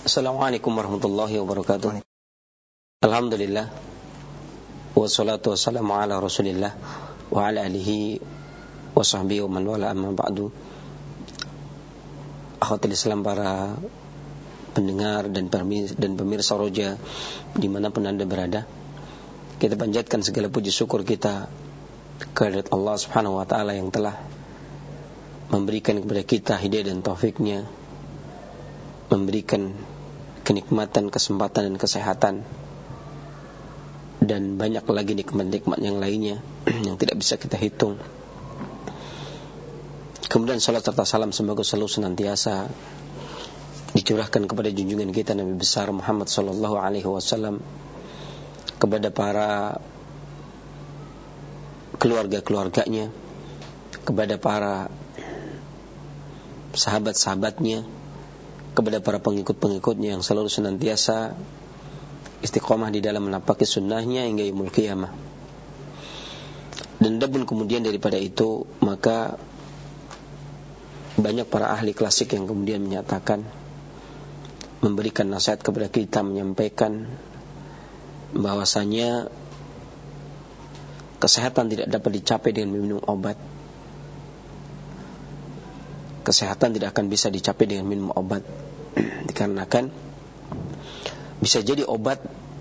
Assalamualaikum warahmatullahi wabarakatuh. Alhamdulillah, wassalatu wassalamu ala rasulillah wa ala alihi wa sahbihi wa man wala, amma ba'du. Akhwatul Islam, para pendengar dan pemirsa Roja dimanapun Anda berada, kita panjatkan segala puji syukur kita kehadirat Allah subhanahu wa ta'ala yang telah memberikan kepada kita hidayah dan taufiknya, memberikan kenikmatan, kesempatan dan kesehatan, dan banyak lagi nikmat-nikmat yang lainnya yang tidak bisa kita hitung. Kemudian salat serta salam semoga selalu senantiasa dicurahkan kepada junjungan kita Nabi besar Muhammad sallallahu alaihi wasallam, kepada para keluarga-keluarganya, kepada para sahabat-sahabatnya, kepada para pengikut-pengikutnya yang selalu senantiasa istiqomah di dalam menapaki sunnahnya hingga yaumul qiyamah. Dan adapun kemudian daripada itu, maka banyak para ahli klasik yang kemudian menyatakan, memberikan nasihat kepada kita, menyampaikan bahwasanya kesehatan tidak dapat dicapai dengan meminum obat. Kesehatan tidak akan bisa dicapai dengan minum obat, dikarenakan bisa jadi obat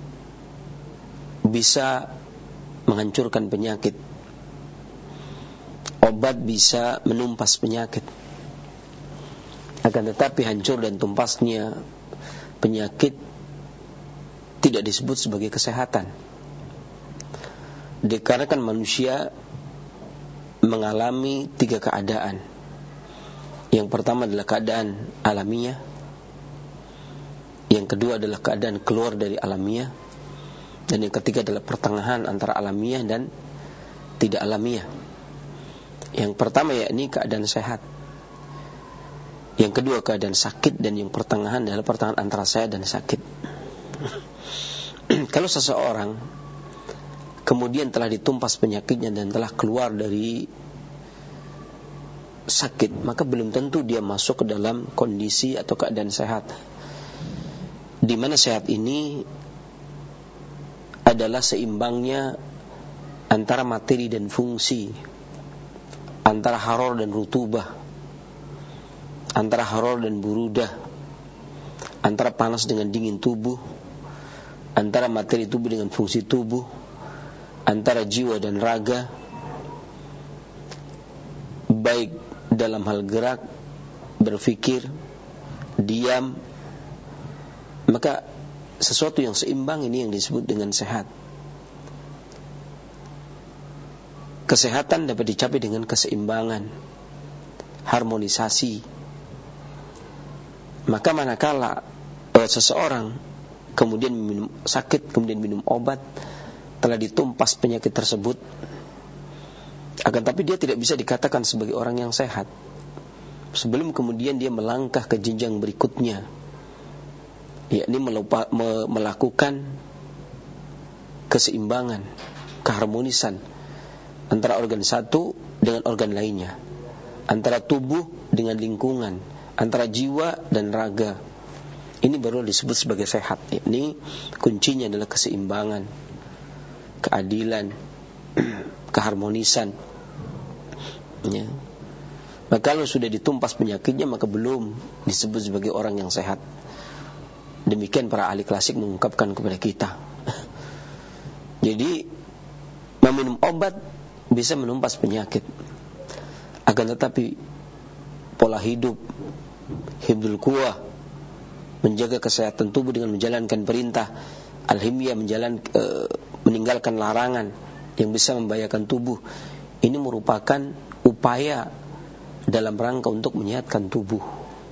bisa menghancurkan penyakit, obat bisa menumpas penyakit. Akan tetapi hancur dan tumpasnya penyakit tidak disebut sebagai kesehatan, dikarenakan manusia mengalami 3 keadaan. Yang pertama adalah keadaan alamiah, yang kedua adalah keadaan keluar dari alamiah, dan yang ketiga adalah pertengahan antara alamiah dan tidak alamiah. Yang pertama yakni keadaan sehat, yang kedua keadaan sakit, dan yang pertengahan adalah pertengahan antara sehat dan sakit. Kalau seseorang kemudian telah ditumpas penyakitnya dan telah keluar dari sakit, maka belum tentu dia masuk ke dalam kondisi atau keadaan sehat, di mana sehat ini adalah seimbangnya antara materi dan fungsi, antara haror dan rutubah, antara haror dan burudah, antara panas dengan dingin tubuh, antara materi tubuh dengan fungsi tubuh, antara jiwa dan raga, baik dalam hal gerak, berfikir, diam. Maka sesuatu yang seimbang ini yang disebut dengan sehat. Kesehatan dapat dicapai dengan keseimbangan, harmonisasi. Maka manakala seseorang kemudian minum sakit, kemudian minum obat, telah ditumpas penyakit tersebut, akan tapi dia tidak bisa dikatakan sebagai orang yang sehat sebelum kemudian dia melangkah ke jenjang berikutnya, yakni melakukan keseimbangan, keharmonisan antara organ satu dengan organ lainnya, antara tubuh dengan lingkungan, antara jiwa dan raga. Ini baru disebut sebagai sehat. Yakni kuncinya adalah keseimbangan, keadilan, keharmonisan. Ya. Maka kalau sudah ditumpas penyakitnya, maka belum disebut sebagai orang yang sehat. Demikian para ahli klasik mengungkapkan kepada kita. Jadi meminum obat bisa menumpas penyakit, akan tetapi pola hidup, hibdul quwah, menjaga kesehatan tubuh dengan menjalankan perintah alhimiyah, meninggalkan larangan yang bisa membahayakan tubuh, ini merupakan upaya dalam rangka untuk menyehatkan tubuh.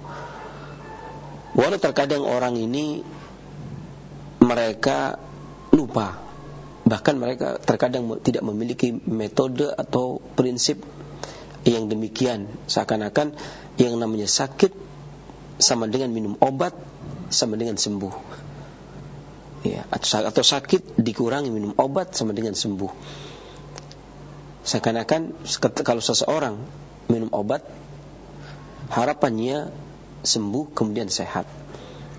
Walau terkadang orang ini mereka lupa, bahkan mereka terkadang tidak memiliki metode atau prinsip yang demikian, seakan-akan yang namanya sakit sama dengan minum obat sama dengan sembuh. Ya, atau sakit dikurangi minum obat sama dengan sembuh. Seakan-akan kalau seseorang minum obat, harapannya sembuh kemudian sehat.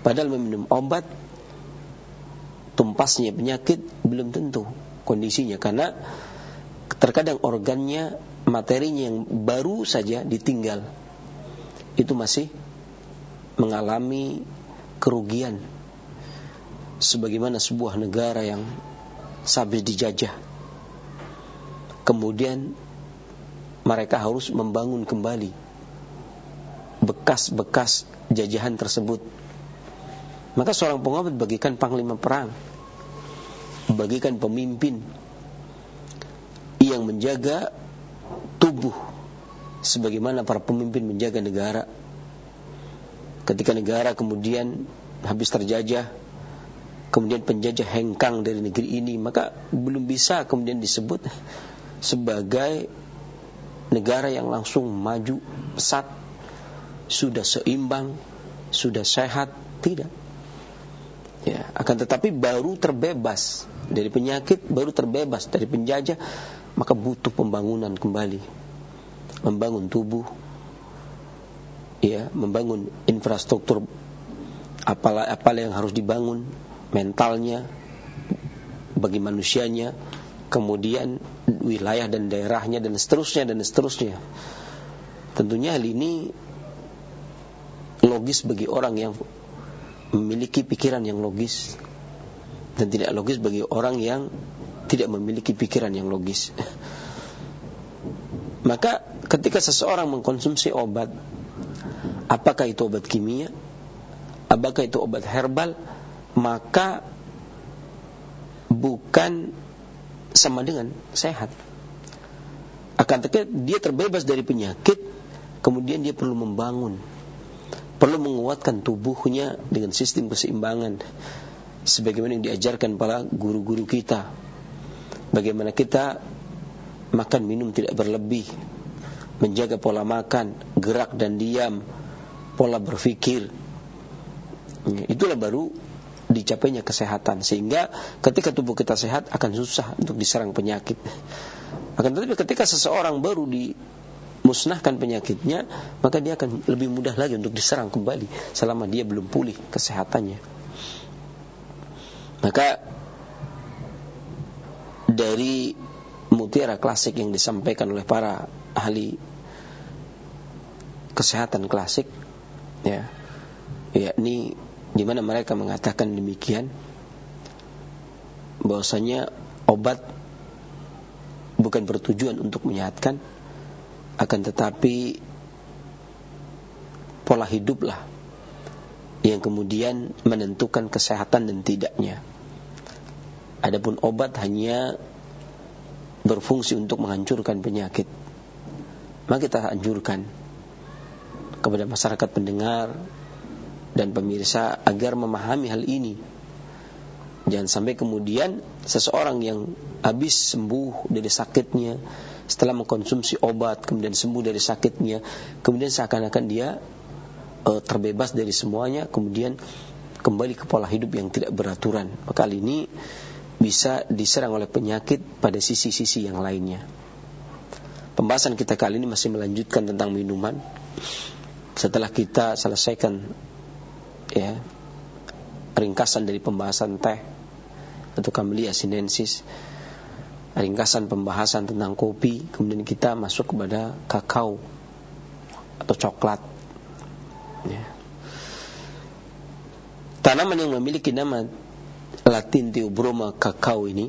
Padahal meminum obat tumpasnya penyakit belum tentu kondisinya, karena terkadang organnya, materinya yang baru saja ditinggal itu masih mengalami kerugian, sebagaimana sebuah negara yang sehabis dijajah, kemudian mereka harus membangun kembali bekas-bekas jajahan tersebut. Maka seorang pengobat bagikan panglima perang, bagikan pemimpin yang menjaga tubuh sebagaimana para pemimpin menjaga negara. Ketika negara kemudian habis terjajah, kemudian penjajah hengkang dari negeri ini, maka belum bisa kemudian disebut sebagai negara yang langsung maju pesat, sudah seimbang, sudah sehat, tidak. Ya, akan tetapi baru terbebas dari penyakit, baru terbebas dari penjajah, maka butuh pembangunan kembali, membangun tubuh, ya, membangun infrastruktur apa yang harus dibangun, mentalnya bagi manusianya, kemudian wilayah dan daerahnya, dan seterusnya dan seterusnya. Tentunya hal ini logis bagi orang yang memiliki pikiran yang logis, dan tidak logis bagi orang yang tidak memiliki pikiran yang logis. Maka ketika seseorang mengkonsumsi obat, apakah itu obat kimia, apakah itu obat herbal, maka bukan sama dengan sehat. Akan tetapi dia terbebas dari penyakit, kemudian dia perlu membangun, perlu menguatkan tubuhnya dengan sistem keseimbangan, sebagaimana yang diajarkan para guru-guru kita. Bagaimana kita makan minum tidak berlebih, menjaga pola makan, gerak dan diam, pola berpikir. Itulah baru dicapainya kesehatan. Sehingga ketika tubuh kita sehat, akan susah untuk diserang penyakit. Akan tetapi ketika seseorang baru musnahkan penyakitnya, maka dia akan lebih mudah lagi untuk diserang kembali selama dia belum pulih kesehatannya. Maka dari mutiara klasik yang disampaikan oleh para ahli kesehatan klasik, ya, yakni di mana mereka mengatakan demikian, bahwasanya obat bukan bertujuan untuk menyehatkan, akan tetapi pola hiduplah yang kemudian menentukan kesehatan dan tidaknya. Adapun obat hanya berfungsi untuk menghancurkan penyakit. Maka kita anjurkan kepada masyarakat pendengar dan pemirsa agar memahami hal ini. Jangan sampai kemudian seseorang yang habis sembuh dari sakitnya, setelah mengkonsumsi obat kemudian sembuh dari sakitnya, kemudian seakan-akan dia terbebas dari semuanya, kemudian kembali ke pola hidup yang tidak beraturan. Maka kali ini bisa diserang oleh penyakit pada sisi-sisi yang lainnya. Pembahasan kita kali ini masih melanjutkan tentang minuman. Setelah kita selesaikan, ya, ringkasan dari pembahasan teh atau Camellia sinensis, ringkasan pembahasan tentang kopi, kemudian kita masuk kepada kakao atau coklat, ya. Tanaman yang memiliki nama Latin Theobroma cacao ini,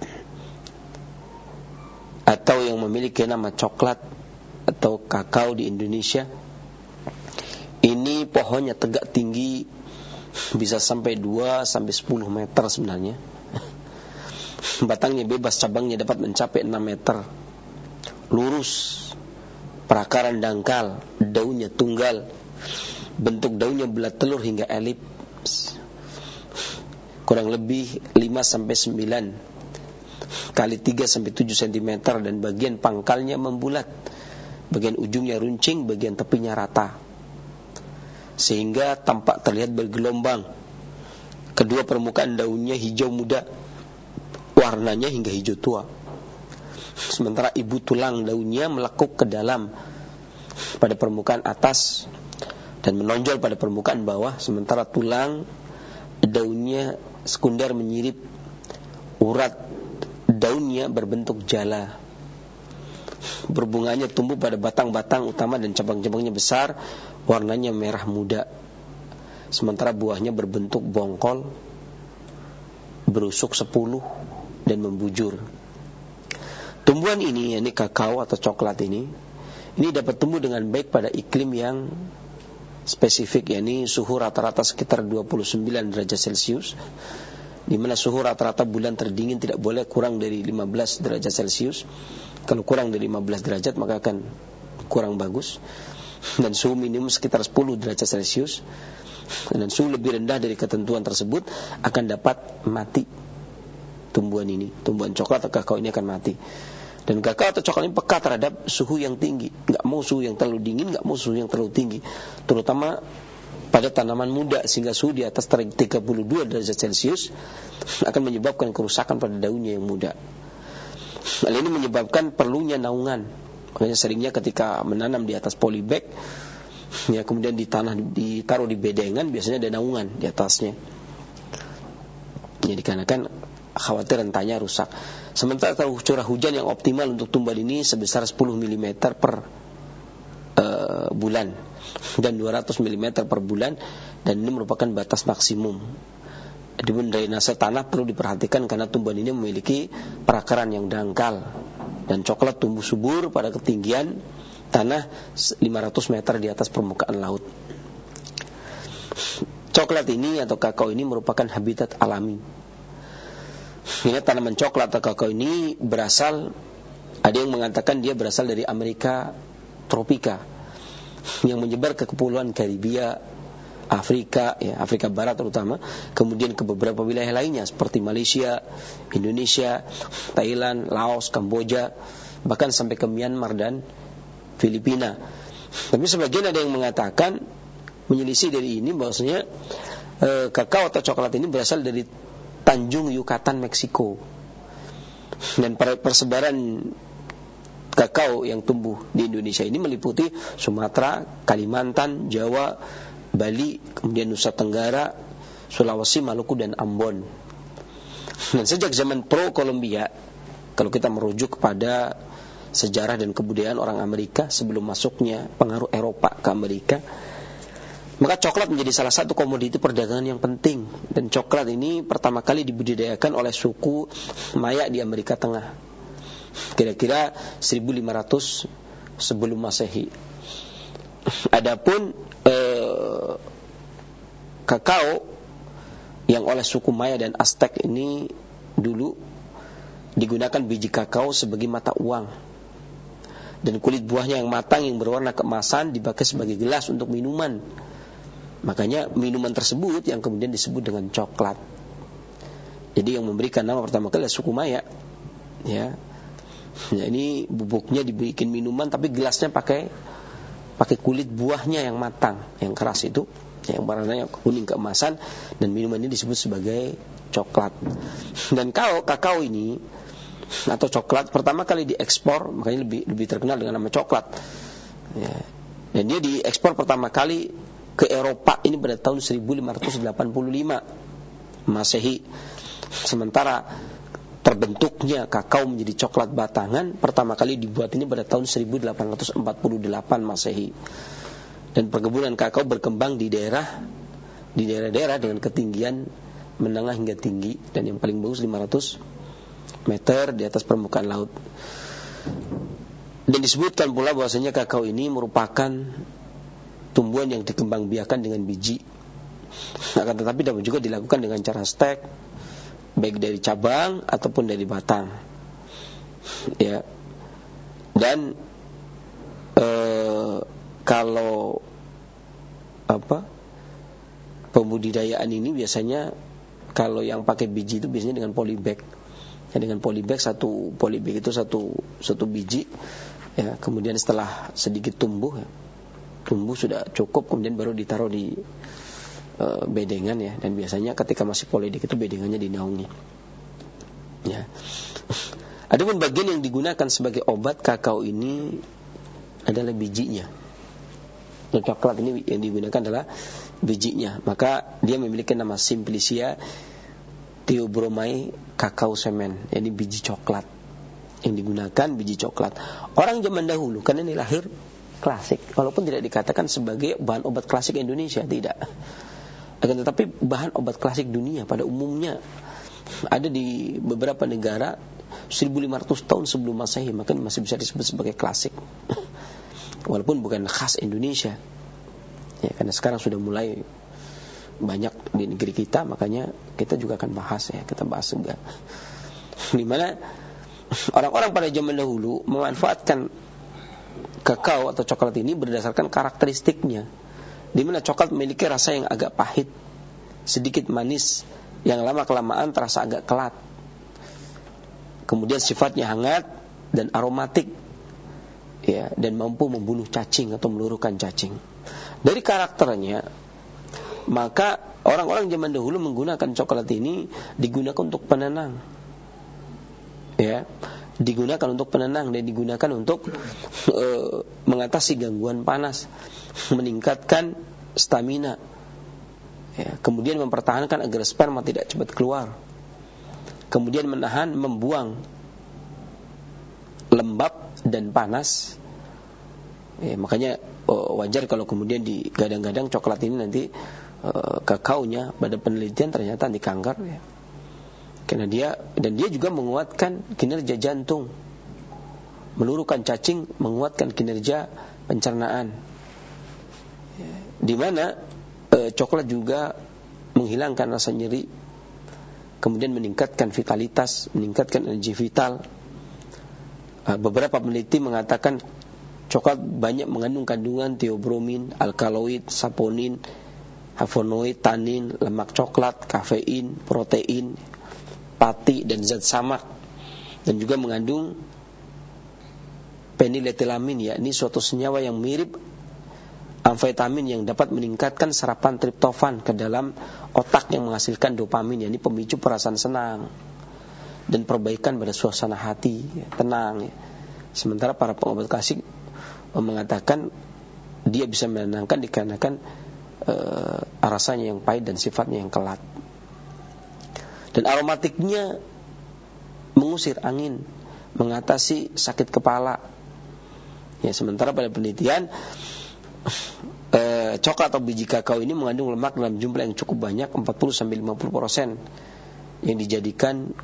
atau yang memiliki nama coklat atau kakao di Indonesia, ini pohonnya tegak tinggi, bisa sampai 2-10 meter sebenarnya. Batangnya bebas, cabangnya dapat mencapai 6 meter. Lurus, perakaran dangkal, daunnya tunggal, bentuk daunnya bulat telur hingga elips, kurang lebih 5-9 kali 3-7 cm, dan bagian pangkalnya membulat, bagian ujungnya runcing, bagian tepinya rata, sehingga tampak terlihat bergelombang. Kedua permukaan daunnya hijau muda, warnanya hingga hijau tua. Sementara ibu tulang daunnya melekuk ke dalam pada permukaan atas, dan menonjol pada permukaan bawah, sementara tulang daunnya sekunder menyirip. Urat daunnya berbentuk jala. Berbunganya tumbuh pada batang-batang utama dan cabang-cabangnya besar, warnanya merah muda. Sementara buahnya berbentuk bongkol, berusuk 10 dan membujur. Tumbuhan ini, yakni kakao atau coklat ini dapat tumbuh dengan baik pada iklim yang spesifik, yakni suhu rata-rata sekitar 29 derajat Celcius, di mana suhu rata-rata bulan terdingin tidak boleh kurang dari 15 derajat Celcius. Kalau kurang dari 15 derajat maka akan kurang bagus. Dan suhu minimum sekitar 10 derajat Celcius. Dan suhu lebih rendah dari ketentuan tersebut akan dapat mati tumbuhan ini. Tumbuhan coklat atau kakao ini akan mati. Dan kakao atau coklat ini peka terhadap suhu yang tinggi. Enggak mau suhu yang terlalu dingin, enggak mau suhu yang terlalu tinggi. Terutama pada tanaman muda, sehingga suhu di atas 32 derajat Celcius akan menyebabkan kerusakan pada daunnya yang muda. Hal ini menyebabkan perlunya naungan. Makanya seringnya ketika menanam di atas polybag, ya, kemudian ditaruh di bedengan, biasanya ada naungan di atasnya. Ya, dikarenakan khawatir rentannya rusak. Sementara curah hujan yang optimal untuk tumbuhan ini sebesar 10 mm per bulan dan 200 mm per bulan, dan ini merupakan batas maksimum. Adapun drainase tanah perlu diperhatikan karena tumbuhan ini memiliki perakaran yang dangkal, dan coklat tumbuh subur pada ketinggian tanah 500 meter di atas permukaan laut. Coklat ini atau kakao ini merupakan habitat alami. Ini tanaman coklat atau kakao ini berasal, ada yang mengatakan dia berasal dari Amerika tropika yang menyebar ke kepulauan Karibia, Afrika, ya, Afrika Barat terutama, kemudian ke beberapa wilayah lainnya seperti Malaysia, Indonesia, Thailand, Laos, Kamboja, bahkan sampai ke Myanmar dan Filipina. Tapi sebagian ada yang mengatakan, menyelisih dari ini, bahwasanya kakao atau coklat ini berasal dari Tanjung Yucatan, Meksiko. Dan persebaran kakao yang tumbuh di Indonesia ini meliputi Sumatera, Kalimantan, Jawa, Bali, kemudian Nusa Tenggara, Sulawesi, Maluku, dan Ambon. Dan sejak zaman pro-Kolombia, kalau kita merujuk kepada sejarah dan kebudayaan orang Amerika sebelum masuknya pengaruh Eropa ke Amerika, maka coklat menjadi salah satu komoditi perdagangan yang penting. Dan coklat ini pertama kali dibudidayakan oleh suku Maya di Amerika Tengah, kira-kira 1500 sebelum Masehi. Adapun kakao yang oleh suku Maya dan Aztec ini dulu digunakan biji kakao sebagai mata uang, dan kulit buahnya yang matang yang berwarna keemasan dipakai sebagai gelas untuk minuman. Makanya minuman tersebut yang kemudian disebut dengan coklat. Jadi yang memberikan nama pertama kali adalah suku Maya, ya. Ya, ini bubuknya dibikin minuman, tapi gelasnya pakai kulit buahnya yang matang, yang keras itu, yang warnanya kuning keemasan, dan minuman ini disebut sebagai coklat. Dan kakao ini atau coklat pertama kali diekspor, makanya lebih terkenal dengan nama coklat. Ya. Dan dia diekspor pertama kali ke Eropa ini pada tahun 1585 Masehi. Sementara terbentuknya kakao menjadi coklat batangan pertama kali dibuat ini pada tahun 1848 Masehi. Dan perkebunan kakao berkembang di daerah-daerah dengan ketinggian menengah hingga tinggi, dan yang paling bagus 500 meter di atas permukaan laut. Dan disebutkan pula bahwasanya kakao ini merupakan tumbuhan yang dikembangbiakan dengan biji. Akan tetapi dapat juga dilakukan dengan cara stek, baik dari cabang ataupun dari batang, ya. Dan kalau pembudidayaan ini biasanya kalau yang pakai biji itu biasanya dengan polybag. Ya, dengan polybag, satu polybag itu satu biji, ya. Kemudian setelah sedikit tumbuh sudah cukup, kemudian baru ditaruh di bedengan, ya. Dan biasanya ketika masih polybag itu bedengannya dinaungi, ya. Adapun bagian yang digunakan sebagai obat kakao ini adalah bijinya. coklat ini yang digunakan adalah bijinya. Maka dia memiliki nama Simplicia Theobromai Cacao Semen. Ini biji coklat. Yang digunakan biji coklat. Orang zaman dahulu, karena ini lahir klasik, walaupun tidak dikatakan sebagai bahan obat klasik Indonesia, tidak. Akan tetapi bahan obat klasik dunia pada umumnya ada di beberapa negara 1500 tahun sebelum Masehi, maka masih bisa disebut sebagai klasik. Walaupun bukan khas Indonesia. Ya, karena sekarang sudah mulai banyak di negeri kita, makanya kita juga akan bahas ya, kita bahas juga. Di mana orang-orang pada zaman dahulu memanfaatkan kakao atau coklat ini berdasarkan karakteristiknya. Di mana coklat memiliki rasa yang agak pahit, sedikit manis, yang lama-kelamaan terasa agak kelat. Kemudian sifatnya hangat dan aromatik, ya, dan mampu membunuh cacing atau meluruhkan cacing. Dari karakternya, maka orang-orang zaman dahulu menggunakan coklat ini digunakan untuk penenang, ya, digunakan untuk penenang dan digunakan untuk mengatasi gangguan panas, meningkatkan stamina, ya, kemudian mempertahankan agar sperma tidak cepat keluar, kemudian menahan, membuang lembab dan panas. Ya, makanya wajar kalau kemudian digadang-gadang coklat ini nanti kakaonya pada penelitian ternyata anti kanker, ya. Karena dia juga menguatkan kinerja jantung, meluruhkan cacing, menguatkan kinerja pencernaan. Ya, di mana coklat juga menghilangkan rasa nyeri, kemudian meningkatkan vitalitas, meningkatkan energi vital. Beberapa peneliti mengatakan coklat banyak mengandung kandungan theobromin, alkaloid, saponin, flavonoid, tanin, lemak coklat, kafein, protein, pati dan zat samak, dan juga mengandung peniletilamin, ya, ini suatu senyawa yang mirip amfetamin yang dapat meningkatkan serapan triptofan ke dalam otak yang menghasilkan dopamin, yakni pemicu perasaan senang dan perbaikan pada suasana hati, ya, tenang, ya. Sementara para pengobat klasik mengatakan dia bisa menenangkan dikarenakan rasanya yang pahit dan sifatnya yang kelat. Dan aromatiknya mengusir angin, mengatasi sakit kepala. Ya, sementara pada penelitian coklat atau biji kakao ini mengandung lemak dalam jumlah yang cukup banyak, 40-50%, yang dijadikan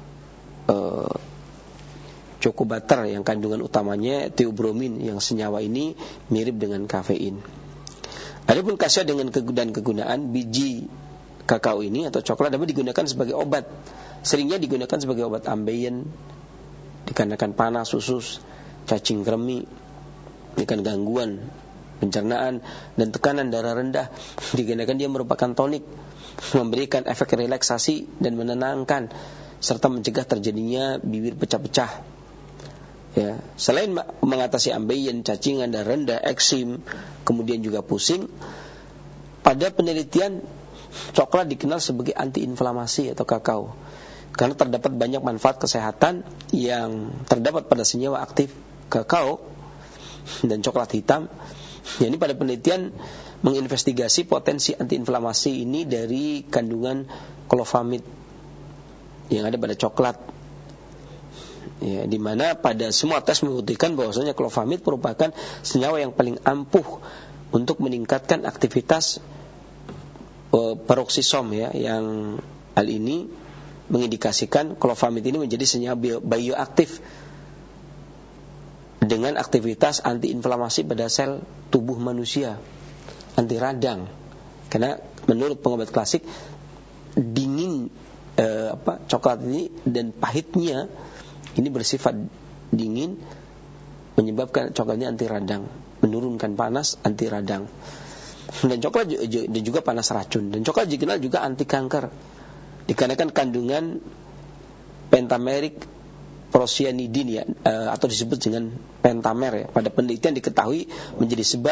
choco butter yang kandungan utamanya theobromin, yang senyawa ini mirip dengan kafein. Adapun khasiat dan kegunaan biji kakao ini atau coklat dapat digunakan sebagai obat. Seringnya digunakan sebagai obat ambeien dikarenakan panas usus, cacing kremi, dikarenakan gangguan pencernaan dan tekanan darah rendah, dikarenakan dia merupakan tonik, memberikan efek relaksasi dan menenangkan serta mencegah terjadinya bibir pecah-pecah. Ya, selain mengatasi ambeien, cacingan, darah rendah, eksim, kemudian juga pusing, pada penelitian coklat dikenal sebagai antiinflamasi atau kakao karena terdapat banyak manfaat kesehatan yang terdapat pada senyawa aktif kakao dan coklat hitam. Jadi pada penelitian menginvestigasi potensi antiinflamasi ini dari kandungan klofamid yang ada pada coklat. Ya, di mana pada semua tes membuktikan bahwasanya klofamid merupakan senyawa yang paling ampuh untuk meningkatkan aktivitas peroksisom, ya, yang hal ini mengindikasikan klofamid ini menjadi senyawa bioaktif dengan aktivitas antiinflamasi pada sel tubuh manusia, anti radang. Karena menurut pengobat klasik dingin coklat ini dan pahitnya ini bersifat dingin menyebabkan coklatnya anti radang, menurunkan panas, anti radang. Dan coklat juga panas racun. Dan coklat dikenal juga anti kanker dikarenakan kandungan pentameric procyanidin, ya, atau disebut dengan pentamer, ya. Pada penelitian diketahui menjadi sebab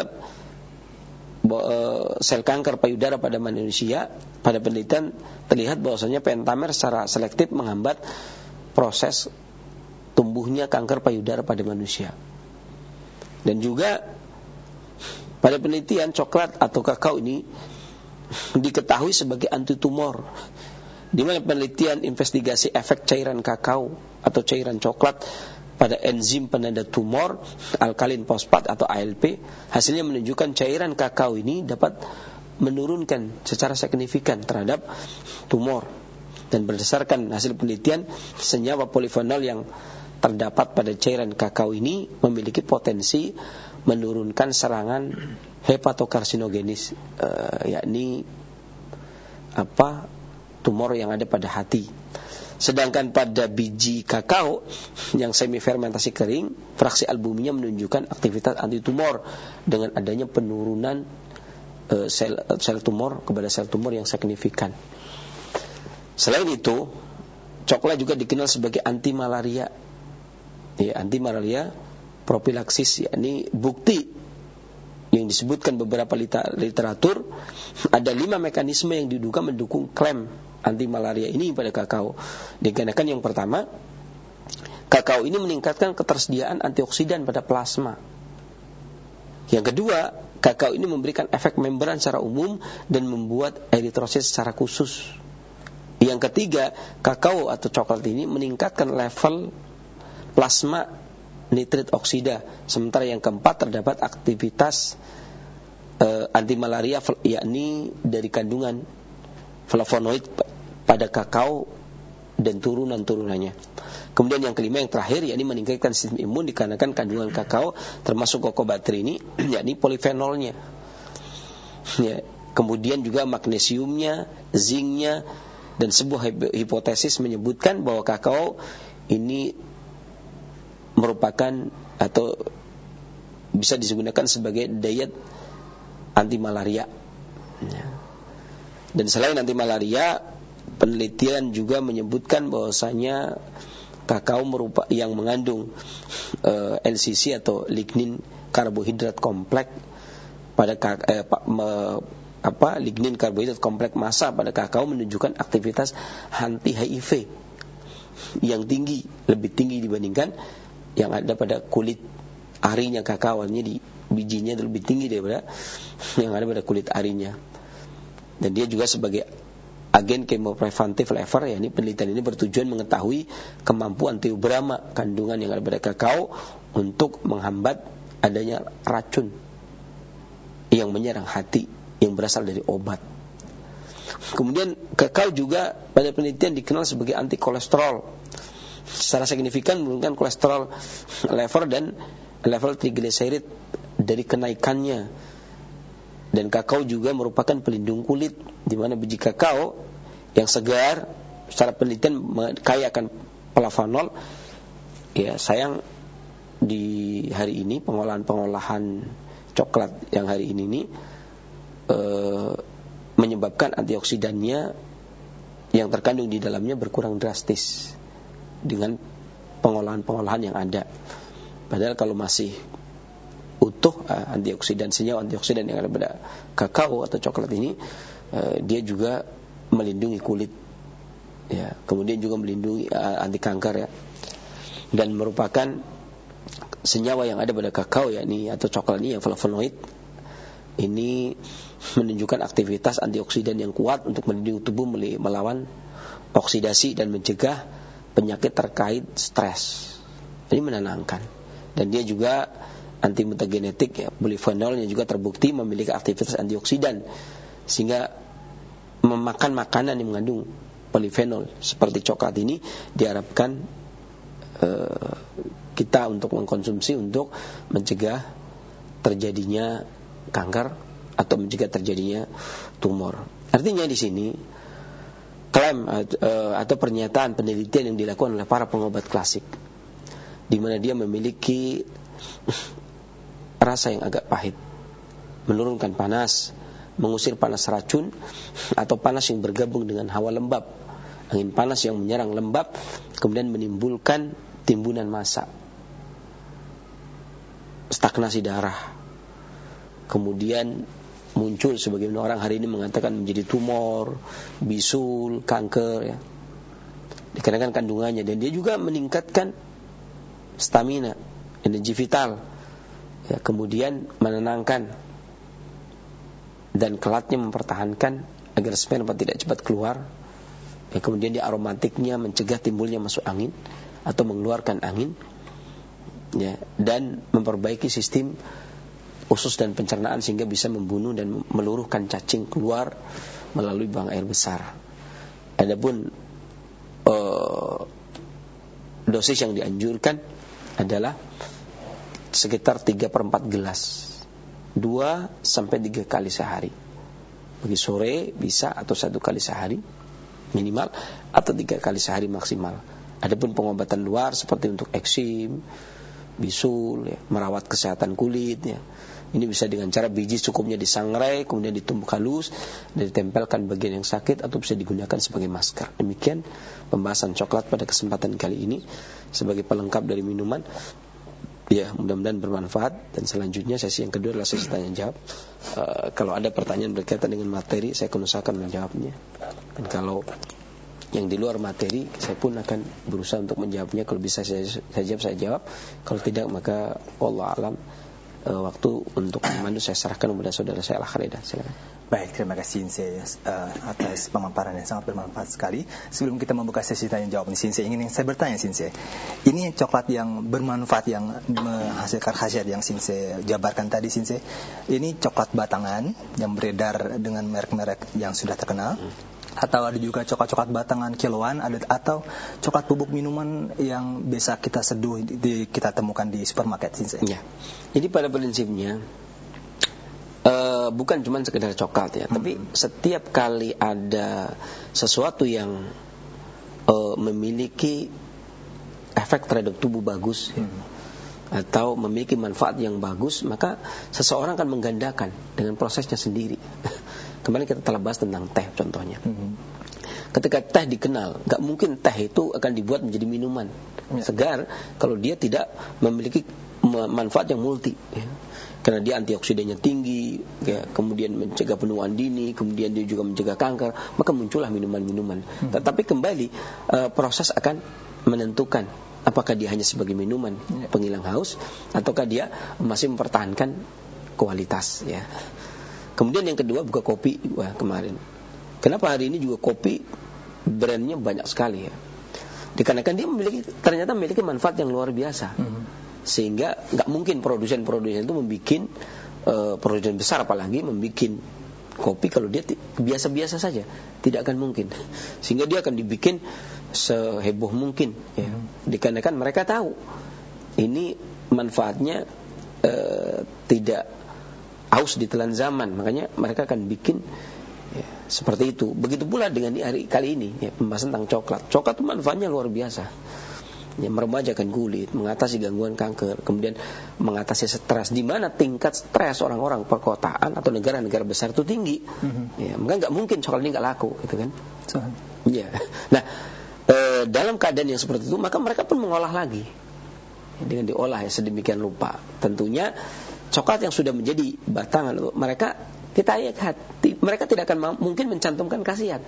sel kanker payudara pada manusia. Pada penelitian terlihat bahwasanya pentamer secara selektif menghambat proses tumbuhnya kanker payudara pada manusia. Dan juga Pada penelitian, coklat atau kakao ini diketahui sebagai anti tumor. Di mana penelitian investigasi efek cairan kakao atau cairan coklat pada enzim penanda tumor alkalin fosfat atau ALP, hasilnya menunjukkan cairan kakao ini dapat menurunkan secara signifikan terhadap tumor. Dan berdasarkan hasil penelitian, senyawa polifenol yang terdapat pada cairan kakao ini memiliki potensi menurunkan serangan hepatokarsinogenis, yakni tumor yang ada pada hati. Sedangkan pada biji kakao yang semi fermentasi kering, fraksi albuminnya menunjukkan aktivitas anti tumor dengan adanya penurunan sel tumor kepada sel tumor yang signifikan. Selain itu, coklat juga dikenal sebagai anti malaria. Anti malaria propilaksis, yakni bukti yang disebutkan beberapa literatur, ada 5 mekanisme yang diduga mendukung klaim anti malaria ini pada kakao. Dikarenakan yang pertama, kakao ini meningkatkan ketersediaan antioksidan pada plasma. Yang kedua, kakao ini memberikan efek membran secara umum dan membuat eritrosit secara khusus. Yang ketiga, kakao atau coklat ini meningkatkan level plasma nitrit oksida. Sementara yang keempat, terdapat aktivitas anti malaria, yakni dari kandungan flavonoid pada kakao dan turunan-turunannya. Kemudian yang kelima, yang terakhir, yakni meningkatkan sistem imun dikarenakan kandungan kakao termasuk kokobatri ini, yakni polifenolnya. Kemudian juga magnesiumnya, zinknya, dan sebuah hipotesis menyebutkan bahwa kakao ini merupakan atau bisa digunakan sebagai diet anti malaria. Dan selain anti malaria, penelitian juga menyebutkan bahwasanya kakao yang mengandung LCC atau lignin karbohidrat kompleks pada lignin karbohidrat kompleks massa pada kakao menunjukkan aktivitas anti HIV yang tinggi, lebih tinggi dibandingkan yang ada pada kulit arinya kakao. Artinya di bijinya lebih tinggi daripada yang ada pada kulit arinya. Dan dia juga sebagai agen kemopreventif lever, yakni penelitian ini bertujuan mengetahui kemampuan teobroma kandungan yang ada pada kakao untuk menghambat adanya racun yang menyerang hati yang berasal dari obat. Kemudian kakao juga pada penelitian dikenal sebagai anti kolesterol, secara signifikan menurunkan kolesterol level dan level trigliserid dari kenaikannya. Dan kakao juga merupakan pelindung kulit, di mana biji kakao yang segar secara penelitian kaya akan flavonoid. Sayang di hari ini pengolahan coklat yang hari ini menyebabkan antioksidannya yang terkandung di dalamnya berkurang drastis dengan pengolahan-pengolahan yang ada. Padahal kalau masih utuh antioksidan yang ada pada kakao atau coklat ini, dia juga melindungi kulit, kemudian juga melindungi anti kanker, dan merupakan senyawa yang ada pada kakao, yakni atau coklat ini yang flavonoid ini menunjukkan aktivitas antioksidan yang kuat untuk melindungi tubuh melawan oksidasi dan mencegah penyakit terkait stres. Ini menenangkan. Dan dia juga anti mutagenetik, polifenolnya juga terbukti memiliki aktivitas antioksidan, sehingga memakan makanan yang mengandung polifenol seperti coklat ini diharapkan kita untuk mengkonsumsi untuk mencegah terjadinya kanker atau mencegah terjadinya tumor. Artinya di sini klaim atau pernyataan penelitian yang dilakukan oleh para pengobat klasik, di mana dia memiliki rasa yang agak pahit, menurunkan panas, mengusir panas racun atau panas yang bergabung dengan hawa lembab, angin panas yang menyerang lembab, kemudian menimbulkan timbunan massa, stagnasi darah, kemudian muncul sebagian orang hari ini mengatakan menjadi tumor, bisul, kanker, dikarenakan kandungannya. Dan dia juga meningkatkan stamina, energi vital, kemudian menenangkan dan kelatnya mempertahankan agar sperma tidak cepat keluar. Kemudian dia aromatiknya mencegah timbulnya masuk angin atau mengeluarkan angin, dan memperbaiki sistem usus dan pencernaan sehingga bisa membunuh dan meluruhkan cacing keluar melalui buang air besar. Adapun dosis yang dianjurkan adalah sekitar 3/4 gelas, 2-3 kali sehari. Bagi sore bisa, atau 1 kali sehari minimal, atau 3 kali sehari maksimal. Adapun pengobatan luar seperti untuk eksim, bisul, merawat kesehatan kulit, ini bisa dengan cara biji cukupnya disangrai, kemudian ditumbuk halus dan ditempelkan bagian yang sakit, atau bisa digunakan sebagai masker. Demikian pembahasan coklat pada kesempatan kali ini sebagai pelengkap dari minuman. Mudah-mudahan bermanfaat. Dan selanjutnya sesi yang kedua adalah sesi tanya jawab. Kalau ada pertanyaan berkaitan dengan materi, saya akan usahakan menjawabnya. Dan kalau yang di luar materi, saya pun akan berusaha untuk menjawabnya. Kalau bisa saya jawab. Kalau tidak, maka wallahu alam, waktu untuk memandu saya serahkan kepada saudara saya Al-Kharida. Silakan. Baik, terima kasih Sinse atas pemaparan yang sangat bermanfaat sekali. Sebelum kita membuka sesi tanya jawab ini, Sinse ingin saya bertanya, Sinse, ini coklat yang bermanfaat yang menghasilkan khasiat yang Sinse jabarkan tadi, Sinse, ini coklat batangan yang beredar dengan merek-merek yang sudah terkenal, atau ada juga coklat-coklat batangan kiloan, atau coklat bubuk minuman yang biasa kita seduh kita temukan di supermarket, Sinse? Ya. Jadi pada prinsipnya bukan cuma sekedar coklat, tapi setiap kali ada sesuatu yang memiliki efek terhadap tubuh bagus, atau memiliki manfaat yang bagus, maka seseorang akan menggandakan dengan prosesnya sendiri. Kemarin kita telah bahas tentang teh contohnya. Ketika teh dikenal, gak mungkin teh itu akan dibuat menjadi minuman segar kalau dia tidak memiliki manfaat yang multi, karena dia antioksidannya tinggi, kemudian mencegah penuaan dini, kemudian dia juga mencegah kanker, maka muncullah minuman-minuman. Tetapi kembali proses akan menentukan apakah dia hanya sebagai minuman penghilang haus, ataukah dia masih mempertahankan kualitas, Kemudian yang kedua, buka kopi. Kemarin kenapa hari ini juga kopi brandnya banyak sekali, dikarenakan dia ternyata memiliki manfaat yang luar biasa. Sehingga nggak mungkin produsen-produsen itu membuat produsen besar apalagi membuat kopi kalau dia biasa-biasa saja, tidak akan mungkin. Sehingga dia akan dibikin seheboh mungkin, dikarenakan mereka tahu ini manfaatnya tidak aus ditelan zaman, makanya mereka akan bikin seperti itu. Begitu pula dengan hari kali ini, pembahasan tentang coklat. Coklat itu manfaatnya luar biasa. Meremajakan kulit, mengatasi gangguan kanker, kemudian mengatasi stres, di mana tingkat stres orang-orang perkotaan atau negara-negara besar itu tinggi. Maka nggak mungkin coklat ini nggak laku, gitu kan? Nah, dalam keadaan yang seperti itu, maka mereka pun mengolah lagi dengan diolah sedemikian rupa. Tentunya coklat yang sudah menjadi batangan, mereka kita lihat, mereka tidak akan mungkin mencantumkan khasiat.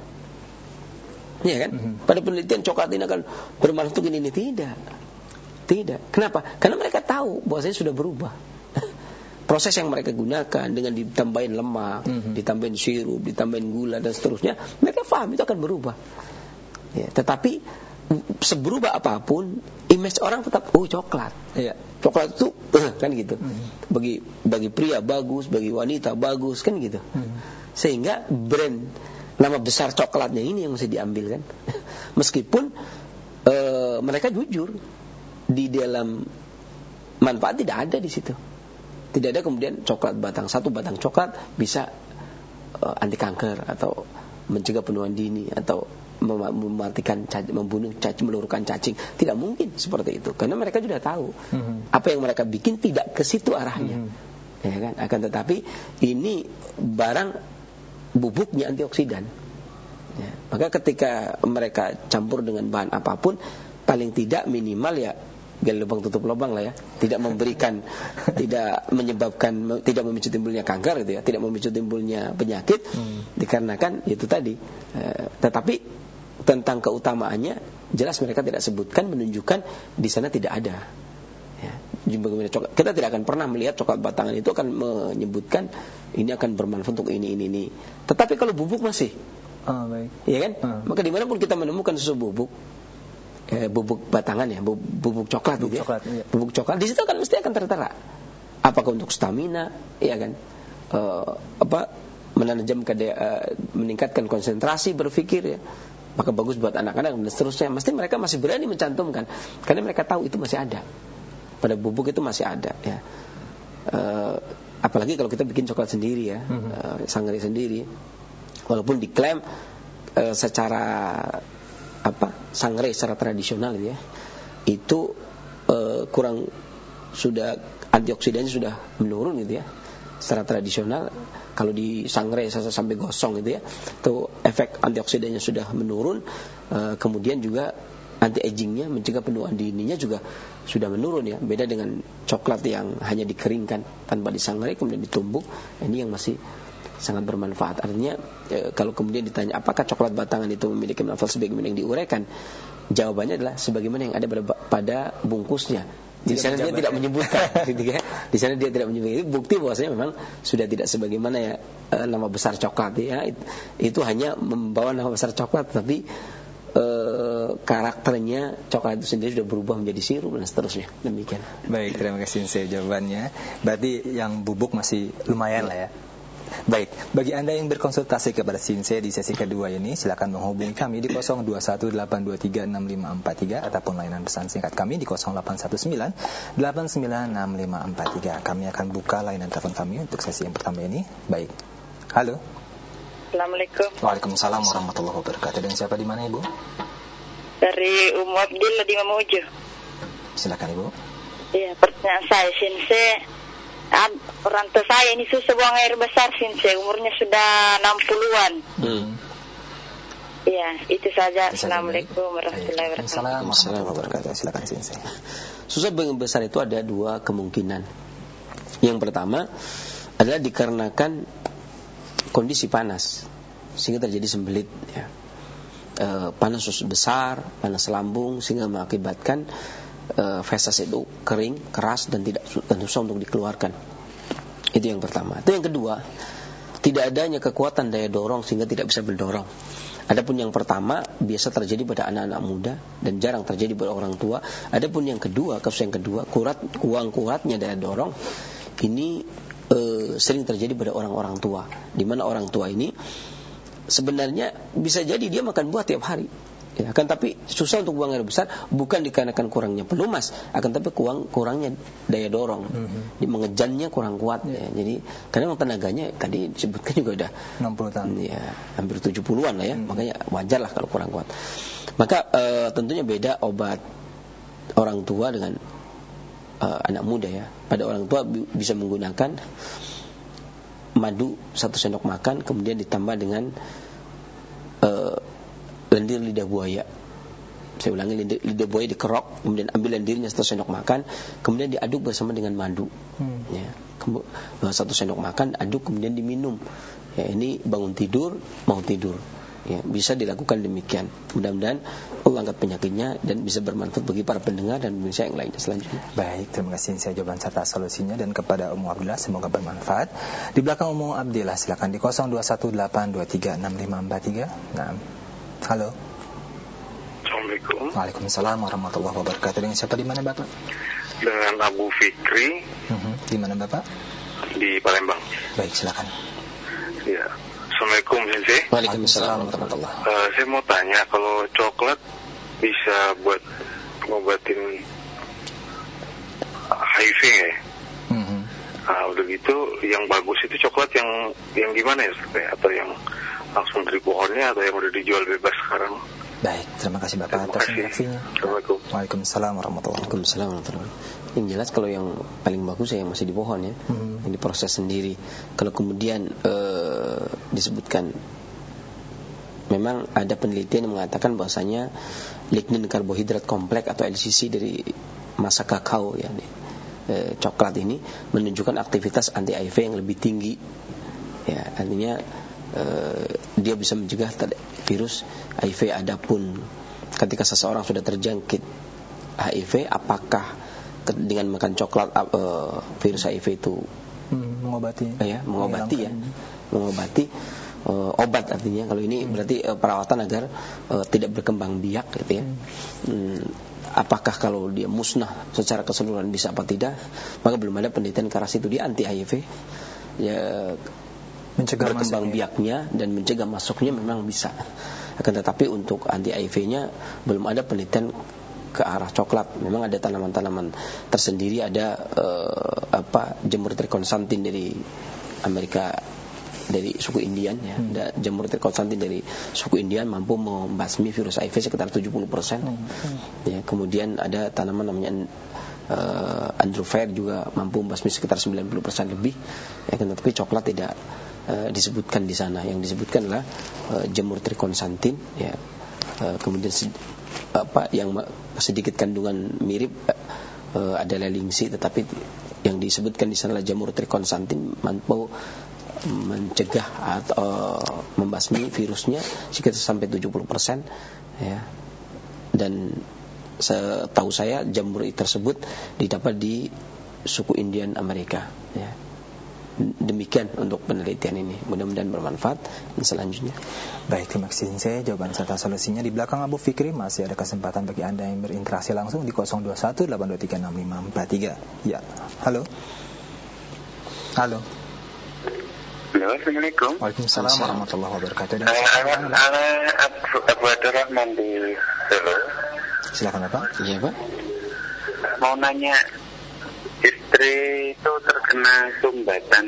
Pada penelitian coklat ini akan bermanfaat untuk ini, tidak. Kenapa? Karena mereka tahu bahwasanya sudah berubah. Proses yang mereka gunakan dengan ditambahin lemak, ditambahin sirup, ditambahin gula dan seterusnya, mereka paham itu akan berubah. Tetapi seberubah apapun, image orang tetap coklat. Coklat itu kan gitu. Bagi pria bagus, bagi wanita bagus, kan gitu. Sehingga brand nama besar coklatnya ini yang mesti diambil, kan. Meskipun mereka jujur di dalam manfaat tidak ada di situ. Tidak ada kemudian satu batang coklat bisa anti kanker atau mencegah penuaan dini atau mematikan membunuh cacing, meluruhkan cacing. Tidak mungkin seperti itu, karena mereka sudah tahu apa yang mereka bikin tidak ke situ arahnya. Kan? Akan tetapi ini barang bubuknya antioksidan. Maka ketika mereka campur dengan bahan apapun, paling tidak minimal gali lubang tutup lubang lah, tidak memberikan, tidak menyebabkan, tidak memicu timbulnya kanker gitu, tidak memicu timbulnya penyakit, dikarenakan itu tadi. Tetapi tentang keutamaannya jelas mereka tidak sebutkan, menunjukkan di sana tidak ada. bagaimana coklat. Kita tidak akan pernah melihat coklat batangan itu akan menyebutkan ini akan bermanfaat untuk ini. Tetapi kalau bubuk masih, baik. Ya kan? Maka dimanapun kita menemukan susu bubuk batangan ya, bubuk coklat, bubuk gitu coklat, ya. Bubuk coklat di situ mesti akan tertera. Apakah untuk stamina, ya kan? Meningkatkan konsentrasi berpikir ya. Maka bagus buat anak-anak dan seterusnya. Mesti mereka masih berani mencantumkan karena mereka tahu itu masih ada. Pada bubuk itu masih ada ya. Apalagi kalau kita bikin coklat sendiri ya, sangrai sendiri. Walaupun diklaim secara sangrai secara tradisional ya, itu kurang, sudah antioksidannya sudah menurun gitu ya. Secara tradisional kalau di sangrai sampai gosong gitu ya, itu efek antioksidannya sudah menurun, kemudian juga anti agingnya, mencegah penuaan dininya juga sudah menurun ya. Beda dengan coklat yang hanya dikeringkan tanpa disangrai kemudian ditumbuk, ini yang masih sangat bermanfaat. Artinya kalau kemudian ditanya apakah coklat batangan itu memiliki manfaat sebagaimana yang diuraikan, jawabannya adalah sebagaimana yang ada pada bungkusnya. Di sana dia tidak menyebutkan, gitu ya. Di sana dia tidak menyebutkan. Itu bukti bahwasanya memang sudah tidak sebagaimana ya nama besar coklat ya. Itu hanya membawa nama besar coklat, tapi karakternya coklat itu sendiri sudah berubah menjadi sirup dan seterusnya. Demikian. Baik, terima kasih Sensei jawabannya. Berarti yang bubuk masih lumayan lah ya. Baik, bagi Anda yang berkonsultasi kepada Sensei di sesi kedua ini, silakan menghubungi kami di 0218236543 ataupun layanan pesan singkat kami di 0819896543. Kami akan buka layanan telepon kami untuk sesi yang pertama ini. Baik. Halo. Assalamualaikum. Waalaikumsalam warahmatullahi wabarakatuh. Dan siapa di mana Ibu? Dari Abdillah di Mamuju. Silakan Ibu. Iya, pertanyaan saya, Sensei, orang tua saya ini susah buang air besar, Sensei, umurnya sudah 60-an. Iya, itu saja. Assalamualaikum warahmatullahi wabarakatuh. Assalamualaikum warahmatullahi wabarakatuh. Silakan Sensei. Susah buang air besar itu ada dua kemungkinan. Yang pertama adalah dikarenakan kondisi panas sehingga terjadi sembelit ya. Panas besar, panas lambung sehingga mengakibatkan feses itu kering, keras dan susah untuk dikeluarkan. Itu yang pertama. Itu yang kedua, tidak adanya kekuatan daya dorong sehingga tidak bisa berdorong. Adapun yang pertama biasa terjadi pada anak-anak muda dan jarang terjadi pada orang tua. Adapun yang kedua, kasus yang kedua, kuatnya daya dorong ini sering terjadi pada orang-orang tua, di mana orang tua ini sebenarnya bisa jadi dia makan buah tiap hari, ya, akan tapi susah untuk buang air besar, bukan dikarenakan kurangnya pelumas, akan tapi kurangnya daya dorong, mengejannya kurang kuat, ya. Jadi karena tenaganya tadi disebutkan juga udah 60 tahun, ya, hampir 70-an lah ya, makanya wajar lah kalau kurang kuat. Maka tentunya beda obat orang tua dengan anak muda ya. Pada orang tua bisa menggunakan madu 1 sendok makan, kemudian ditambah dengan lendir lidah buaya. Saya ulangi, lidah buaya dikerok, kemudian ambil lendirnya 1 sendok makan, kemudian diaduk bersama dengan madu. Ya, 1 sendok makan, aduk kemudian diminum. Ya, ini bangun tidur, mau tidur. Ya, bisa dilakukan demikian. Mudah-mudahan Allah angkat penyakitnya dan bisa bermanfaat bagi para pendengar dan pemirsa yang lainnya selanjutnya. Baik, terima kasih saya jawaban serta solusinya, dan kepada Ummu Abdillah semoga bermanfaat. Di belakang Ummu Abdillah silakan di 0218236543. Nah, halo. Assalamualaikum. Waalaikumsalam warahmatullahi wabarakatuh. Dengan siapa di mana Bapak? Dengan Abu Fikri. Di mana Bapak? Di Palembang. Baik, silakan. Ya. Assalamualaikum Sensei. Waalaikumsalam warahmatullahi wabarakatuh. Saya mau tanya, kalau coklat bisa buat ngobatin HIV ya? Udah gitu, yang bagus itu coklat yang gimana ya? Atau yang langsung dari pohonnya atau yang udah dijual bebas sekarang? Baik, terima kasih Bapak atas reaksinya. Assalamualaikum. Waalaikumsalam warahmatullahi wabarakatuh. Yang jelas kalau yang paling bagus ya yang masih di pohon ya, yang diproses sendiri. Kalau kemudian disebutkan, memang ada penelitian yang mengatakan bahwasanya lignin karbohidrat kompleks atau LCC dari masa kakao ya, coklat ini menunjukkan aktivitas anti HIV yang lebih tinggi. Ya, artinya dia bisa mencegah virus HIV. Adapun ketika seseorang sudah terjangkit HIV, apakah dengan makan coklat virus HIV itu mengobati obat artinya. Kalau ini berarti perawatan agar tidak berkembang biak gitu ya. Apakah kalau dia musnah secara keseluruhan bisa apa tidak? Maka belum ada penelitian ke arah situ. Dia anti HIV ya, mencegah berkembang biaknya dan mencegah masuknya memang bisa. Akan tetapi untuk anti HIV-nya belum ada penelitian ke arah coklat. Memang ada tanaman-tanaman tersendiri, ada jamur trikonsantin dari Amerika, dari suku Indian ya. Ada jamur trikonsantin dari suku Indian mampu membasmi virus HIV sekitar 70%. Ya, kemudian ada tanaman namanya androver juga mampu membasmi sekitar 90% lebih. Ya, tetapi coklat tidak disebutkan di sana. Yang disebutkan adalah jamur trikonsantin ya. Kemudian yang sedikit kandungan mirip adalah lingsi, tetapi yang disebutkan di sana adalah jamur trikonsantin mampu mencegah atau membasmi virusnya sekitar sampai 70% ya. Dan setahu saya jamur tersebut didapat di suku Indian Amerika ya. Demikian untuk penelitian ini, mudah-mudahan bermanfaat. Dan selanjutnya, baik, terima kasih saya jawaban serta solusinya. Di belakang Abu Fikri masih ada kesempatan bagi Anda yang berinteraksi langsung di 0218236543. Ya, halo. Halo, Assalamualaikum. Waalaikumsalam warahmatullahi wabarakatuh. Abu Abdurrahman di Solo. Silakan Bapak. iya Pak. Mau nanya, istri itu terkena sumbatan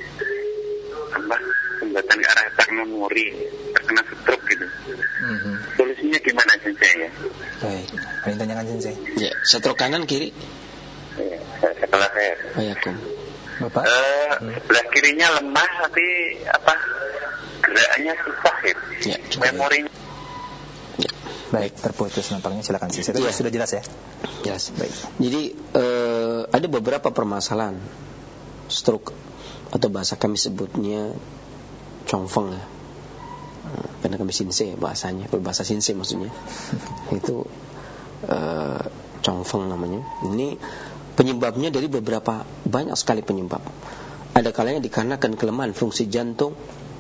ke arah memori, terkena stroke gitu. Solusinya gimana Sensei ya? Baik, paling tanyakan Sensei. Ya, stroke kanan kiri. Ya, setelah saya. Bayakum. Bapak. Sebelah kirinya lemah tapi gerakannya susah gitu. Ya, memorinya. Ya. Baik, terputus nampaknya. Silakan Sensei. Ya. Sudah jelas ya? Jelas. Baik. Jadi ada beberapa permasalahan stroke atau bahasa kami sebutnya congfeng ya. Karena kami Sinse bahasanya, kalau bahasa Sinse maksudnya itu congfeng namanya. Ini penyebabnya dari banyak sekali penyebab. Ada kalanya dikarenakan kelemahan fungsi jantung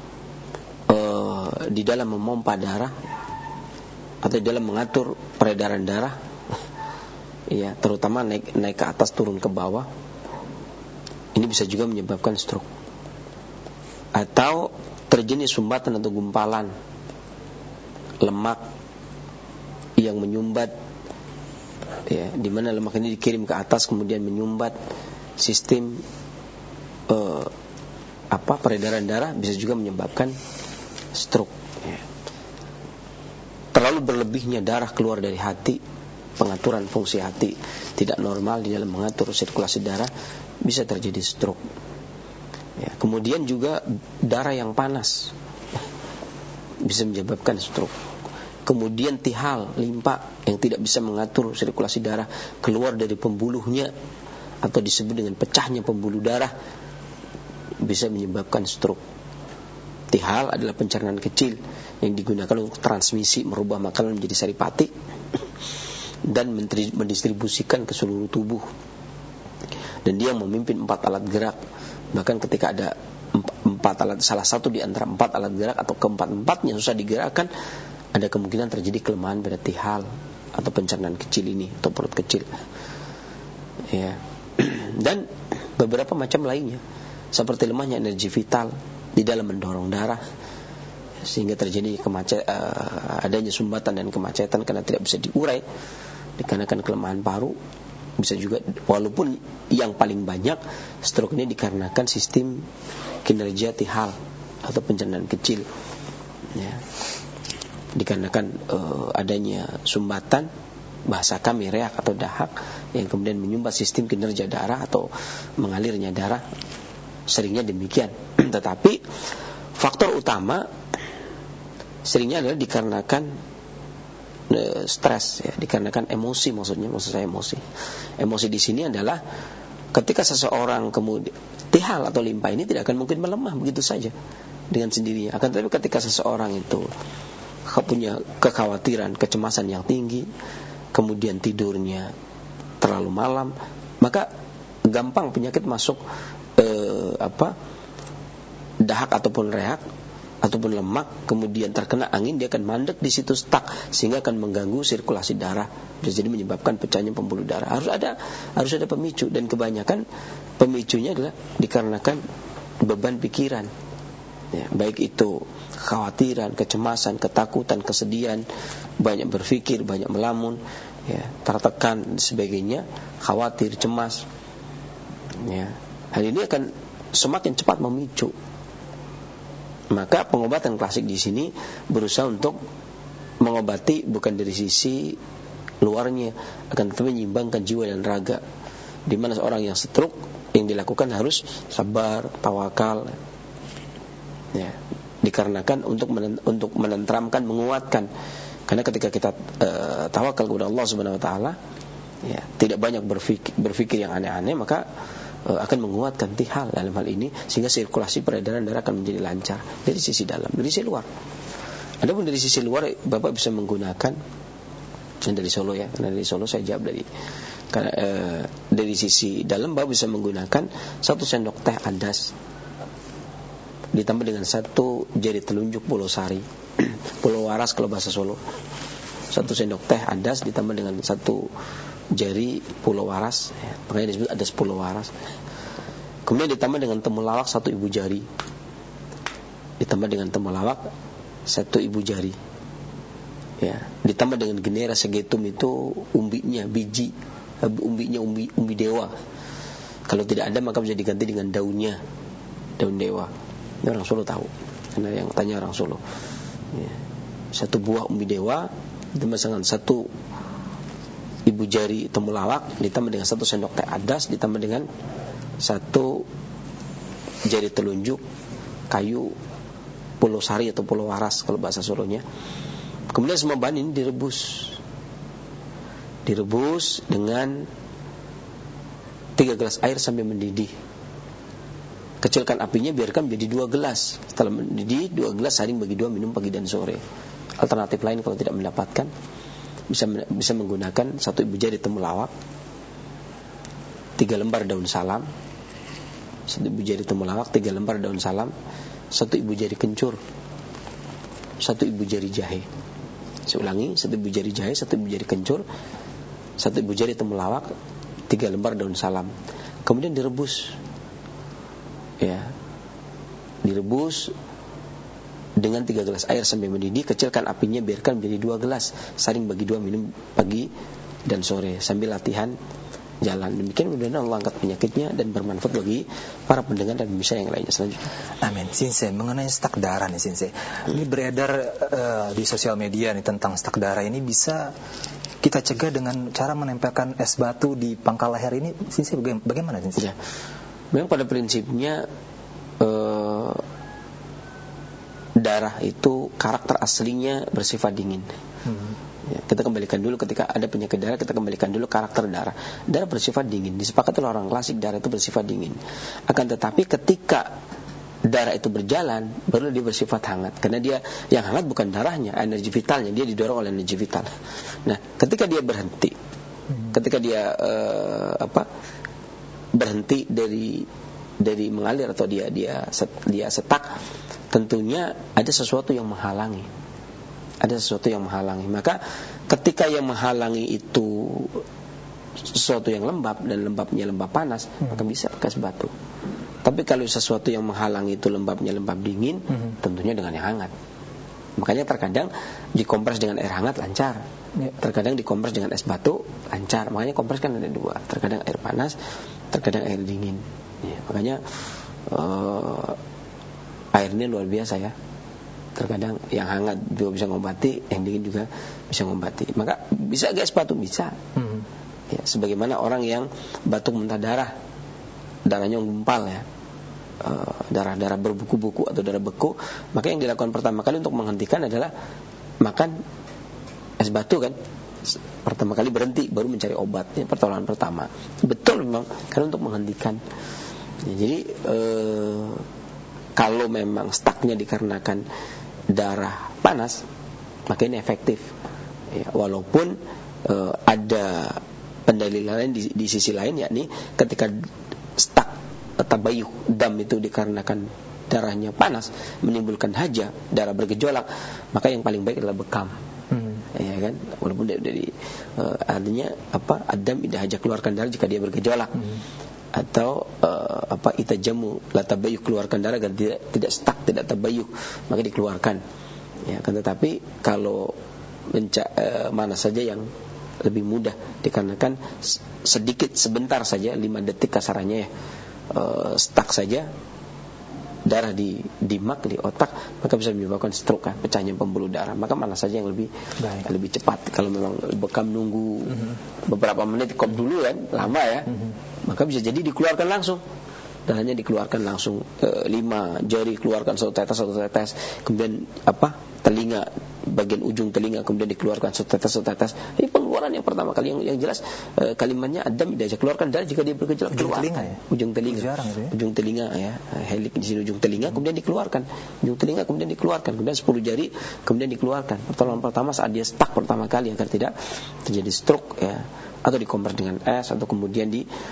di dalam memompa darah atau di dalam mengatur peredaran darah. Ya, terutama naik ke atas turun ke bawah. Ini bisa juga menyebabkan stroke. Atau terjadi sumbatan atau gumpalan lemak yang menyumbat ya, di mana lemak ini dikirim ke atas kemudian menyumbat sistem peredaran darah, bisa juga menyebabkan stroke ya. Terlalu berlebihnya darah keluar dari hati, pengaturan fungsi hati tidak normal di dalam mengatur sirkulasi darah, bisa terjadi stroke ya. Kemudian juga darah yang panas bisa menyebabkan stroke. Kemudian tihal, limpa yang tidak bisa mengatur sirkulasi darah keluar dari pembuluhnya atau disebut dengan pecahnya pembuluh darah, bisa menyebabkan stroke. Tihal adalah pencernaan kecil yang digunakan untuk transmisi, merubah makanan menjadi saripati dan mendistribusikan ke seluruh tubuh. Dan dia memimpin 4 alat gerak. Bahkan ketika ada 4 alat, salah satu di antara 4 alat gerak atau keempat-empatnya susah digerakkan, ada kemungkinan terjadi kelemahan pada tihal atau pencernaan kecil ini atau perut kecil ya. Dan beberapa macam lainnya seperti lemahnya energi vital di dalam mendorong darah sehingga terjadi adanya sumbatan dan kemacetan karena tidak bisa diurai dikarenakan kelemahan paru. Bisa juga, walaupun yang paling banyak stroke ini dikarenakan sistem kinerja tihal atau pencernaan kecil ya. Dikarenakan adanya sumbatan, bahasa kami reak atau dahak, yang kemudian menyumbat sistem kinerja darah atau mengalirnya darah, seringnya demikian. Tetapi faktor utama seringnya adalah dikarenakan stres ya, dikarenakan emosi, maksud saya emosi. Emosi di sini adalah ketika seseorang kemudian tihal atau limpa ini tidak akan mungkin melemah begitu saja dengan sendirinya. Akan tetapi ketika seseorang itu punya kekhawatiran, kecemasan yang tinggi, kemudian tidurnya terlalu malam, maka gampang penyakit masuk dahak ataupun rehak ataupun lemak, kemudian terkena angin, dia akan mandek di situ, stuck, sehingga akan mengganggu sirkulasi darah, jadi menyebabkan pecahnya pembuluh darah. Harus ada pemicu, dan kebanyakan pemicunya adalah dikarenakan beban pikiran, ya, baik itu kekhawatiran, kecemasan, ketakutan, kesedihan, banyak berpikir, banyak melamun, ya, tertekan, sebagainya, khawatir, cemas, ya. Hal ini akan semakin cepat memicu. Maka pengobatan klasik di sini berusaha untuk mengobati bukan dari sisi luarnya, akan tetapi menyeimbangkan jiwa dan raga. Di mana seorang yang stroke, yang dilakukan harus sabar, tawakal, ya, dikarenakan untuk menenteramkan, menguatkan. Karena ketika kita tawakal kepada Allah Subhanahu Wa Taala, ya, tidak banyak berpikir yang aneh-aneh, maka akan menguatkan tihal dalam hal ini, sehingga sirkulasi peredaran darah akan menjadi lancar dari sisi dalam, dari sisi luar. Adapun dari sisi luar, Bapak bisa menggunakan, dari Solo ya, karena dari Solo saya jawab dari sisi dalam, Bapak bisa menggunakan 1 sendok teh adas ditambah dengan 1 jari telunjuk pulau sari, pulau waras kalau bahasa Solo. 1 sendok teh adas ditambah dengan 1 jari pulau waras, ya, makanya disebut adas pulau waras. Kemudian ditambah dengan temulawak 1 ibu jari, ditambah dengan temulawak 1 ibu jari, ya, ditambah dengan genera segetum, itu umbinya, biji umbinya, umbi dewa. Kalau tidak ada maka bisa diganti dengan daunnya, daun dewa. Ini orang Solo tahu, karena yang tanya orang Solo, ya. 1 buah umbi dewa ditambah dengan 1 ibu jari temulawak, ditambah dengan 1 sendok teh adas, ditambah dengan 1 jari telunjuk kayu pulau sari atau pulau waras kalau bahasa Solonya. Kemudian semua bahan ini direbus dengan 3 gelas air sampai mendidih. Kecilkan apinya, biarkan menjadi 2 gelas. Setelah mendidih 2 gelas, saring bagi 2, minum pagi dan sore. Alternatif lain kalau tidak mendapatkan, bisa menggunakan 1 ibu jari temulawak, 3 lembar daun salam, 1 ibu jari temulawak, 3 lembar daun salam, 1 ibu jari kencur, 1 ibu jari jahe. Saya ulangi, 1 ibu jari jahe, 1 ibu jari kencur, 1 ibu jari temulawak, 3 lembar daun salam. Kemudian direbus, ya, direbus dengan 3 gelas air sampai mendidih. Kecilkan apinya, biarkan menjadi 2 gelas, saring bagi 2, minum pagi dan sore sambil latihan jalan. Demikian mudah-mudahan Allah angkat penyakitnya dan bermanfaat bagi para pendengar dan pemirsa yang lainnya selanjutnya. Amin. Sensei, mengenai stak darah nih Sensei, ini beredar di sosial media nih tentang stak darah ini, bisa kita cegah dengan cara menempelkan es batu di pangkal leher ini. Sensei, bagaimana Sensei? Ya, memang pada prinsipnya darah itu karakter aslinya bersifat dingin. Ya, kita kembalikan dulu, ketika ada penyakit darah, kita kembalikan dulu karakter darah. Darah bersifat dingin, disepakati oleh orang klasik, darah itu bersifat dingin. Akan tetapi ketika darah itu berjalan, baru dia bersifat hangat. Karena dia yang hangat bukan darahnya, energi vitalnya, dia didorong oleh energi vital. Nah, ketika dia berhenti, ketika dia berhenti dari mengalir atau dia setak, tentunya ada sesuatu yang menghalangi. Maka ketika yang menghalangi itu sesuatu yang lembab, dan lembabnya lembab panas, maka bisa pakai es batu. Tapi kalau sesuatu yang menghalangi itu lembabnya lembab dingin, tentunya dengan yang hangat. Makanya terkadang dikompres dengan air hangat lancar, terkadang dikompres dengan es batu lancar. Makanya kompres kan ada 2, terkadang air panas, terkadang air dingin. Ya, makanya air ini luar biasa ya. Terkadang yang hangat juga bisa mengobati, yang dingin juga bisa mengobati. Maka bisa es batu, bisa. Ya, sebagaimana orang yang batuk muntah darah, darahnya gumpal ya, darah berbuku-buku atau darah beku, maka yang dilakukan pertama kali untuk menghentikan adalah makan es batu kan. Pertama kali berhenti, baru mencari obatnya, pertolongan pertama. Betul memang, karena untuk menghentikan. Ya, jadi kalau memang staknya dikarenakan darah panas, maka ini efektif. Ya, walaupun ada pendalilan lain di sisi lain, yakni ketika stuck tabayyuh dam itu dikarenakan darahnya panas menimbulkan haja, darah bergejolak, maka yang paling baik adalah bekam. Ya kan, walaupun dari artinya adam tidak haja keluarkan darah jika dia bergejolak, atau itajamu la tabayyuh, keluarkan darah agar tidak stuck, tidak tabayyuh, maka dikeluarkan. Ya kan, tetapi kalau mana saja yang lebih mudah, dikarenakan sedikit sebentar saja 5 detik kasarannya ya, stuck saja darah di mak, di otak, maka bisa menyebabkan stroke kan, pecahnya pembuluh darah. Maka mana saja yang lebih cepat. Kalau memang bekam nunggu beberapa menit, kop dulu kan, lama ya, maka bisa jadi dikeluarkan langsung. Darahnya dikeluarkan langsung, 5 jari keluarkan satu tetes, kemudian telinga, bagian ujung telinga kemudian dikeluarkan satu tetes. Ini pengeluaran yang pertama kali, yang jelas kalimatnya adam tidak keluarkan darah jika dia bergejolak, keluar ujung telinga, ujung telinga ya, helik di sini ujung telinga, kemudian dikeluarkan ujung telinga, kemudian dikeluarkan, kemudian 10 jari kemudian dikeluarkan. Pertolongan pertama saat dia stuck pertama kali agar tidak terjadi stroke ya, atau dikompres dengan es, atau kemudian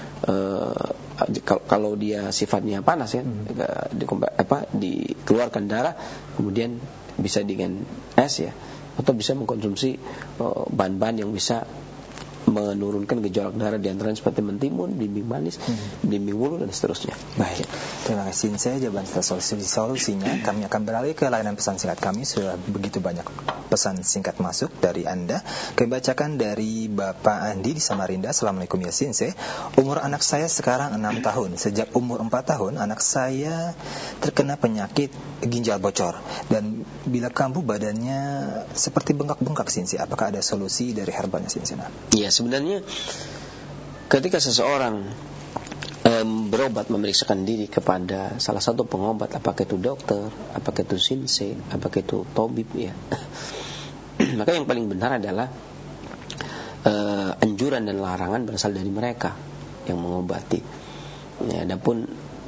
kalau dia sifatnya panas ya, dikeluarkan darah, kemudian bisa dengan es ya, atau bisa mengkonsumsi bahan-bahan yang bisa menurunkan gejolak darah, di antaranya seperti mentimun, bimbing manis, bimbing wulu, dan seterusnya. Baik, terima kasih saya jawaban solusinya. Kami akan beralih ke layanan pesan singkat kami. Sudah begitu banyak pesan singkat masuk dari Anda. Kami bacakan dari Bapak Andi di Samarinda. Assalamualaikum ya Sinse. Umur anak saya sekarang 6 tahun. Sejak umur 4 tahun anak saya terkena penyakit ginjal bocor, dan bila kambuh badannya seperti bengkak-bengkak Sinse. Apakah ada solusi dari herbalnya Sinse? Ya, sebenarnya ketika seseorang berobat, memeriksakan diri kepada salah satu pengobat, apakah itu dokter, apakah itu sinse, apakah itu tabib ya, maka yang paling benar adalah anjuran dan larangan berasal dari mereka yang mengobati. Ya, adapun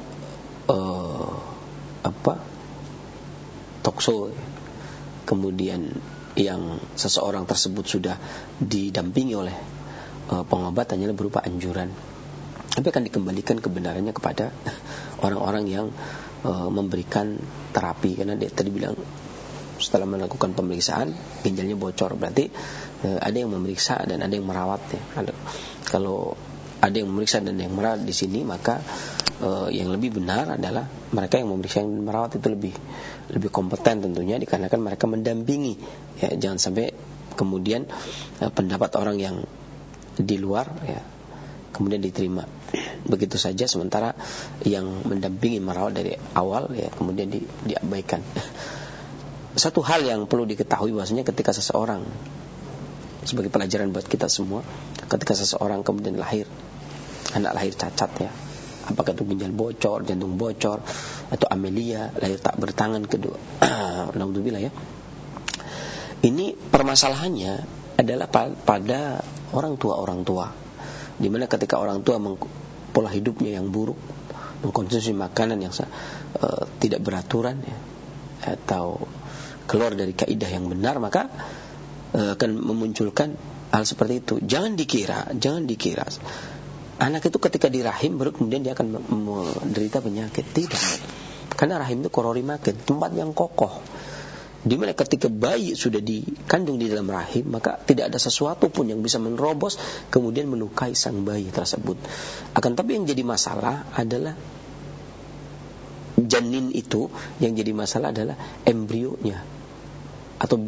tokso, kemudian yang seseorang tersebut sudah didampingi oleh pengobat hanyalah berupa anjuran, tapi akan dikembalikan kebenarannya kepada orang-orang yang memberikan terapi. Karena dia tadi bilang setelah melakukan pemeriksaan ginjalnya bocor, berarti ada yang memeriksa dan ada yang merawat ya. Kalau ada yang memeriksa dan yang merawat di sini, maka yang lebih benar adalah mereka yang memeriksa dan merawat itu lebih kompeten tentunya, dikarenakan mereka mendampingi ya. Jangan sampai kemudian pendapat orang yang di luar ya kemudian diterima begitu saja, sementara yang mendampingi merawat dari awal ya kemudian diabaikan. Satu hal yang perlu diketahui bahwasanya ketika seseorang, sebagai pelajaran buat kita semua, ketika seseorang kemudian anak lahir cacat ya, apakah itu ginjal bocor, jantung bocor, atau amelia, lahir tak bertangan kedua, alhamdulillah ya. Ini permasalahannya adalah pada orang tua, di mana ketika orang tua pola hidupnya yang buruk, mengkonsumsi makanan yang tidak beraturan ya, atau keluar dari kaidah yang benar, maka akan memunculkan hal seperti itu. Jangan dikira anak itu ketika di rahim baru kemudian dia akan menderita penyakit. Tidak. Karena rahim itu korori makin, tempat yang kokoh, di mana ketika bayi sudah dikandung di dalam rahim, maka tidak ada sesuatu pun yang bisa menerobos kemudian melukai sang bayi tersebut. Akan tapi yang jadi masalah adalah janin itu, yang jadi masalah adalah embrionya atau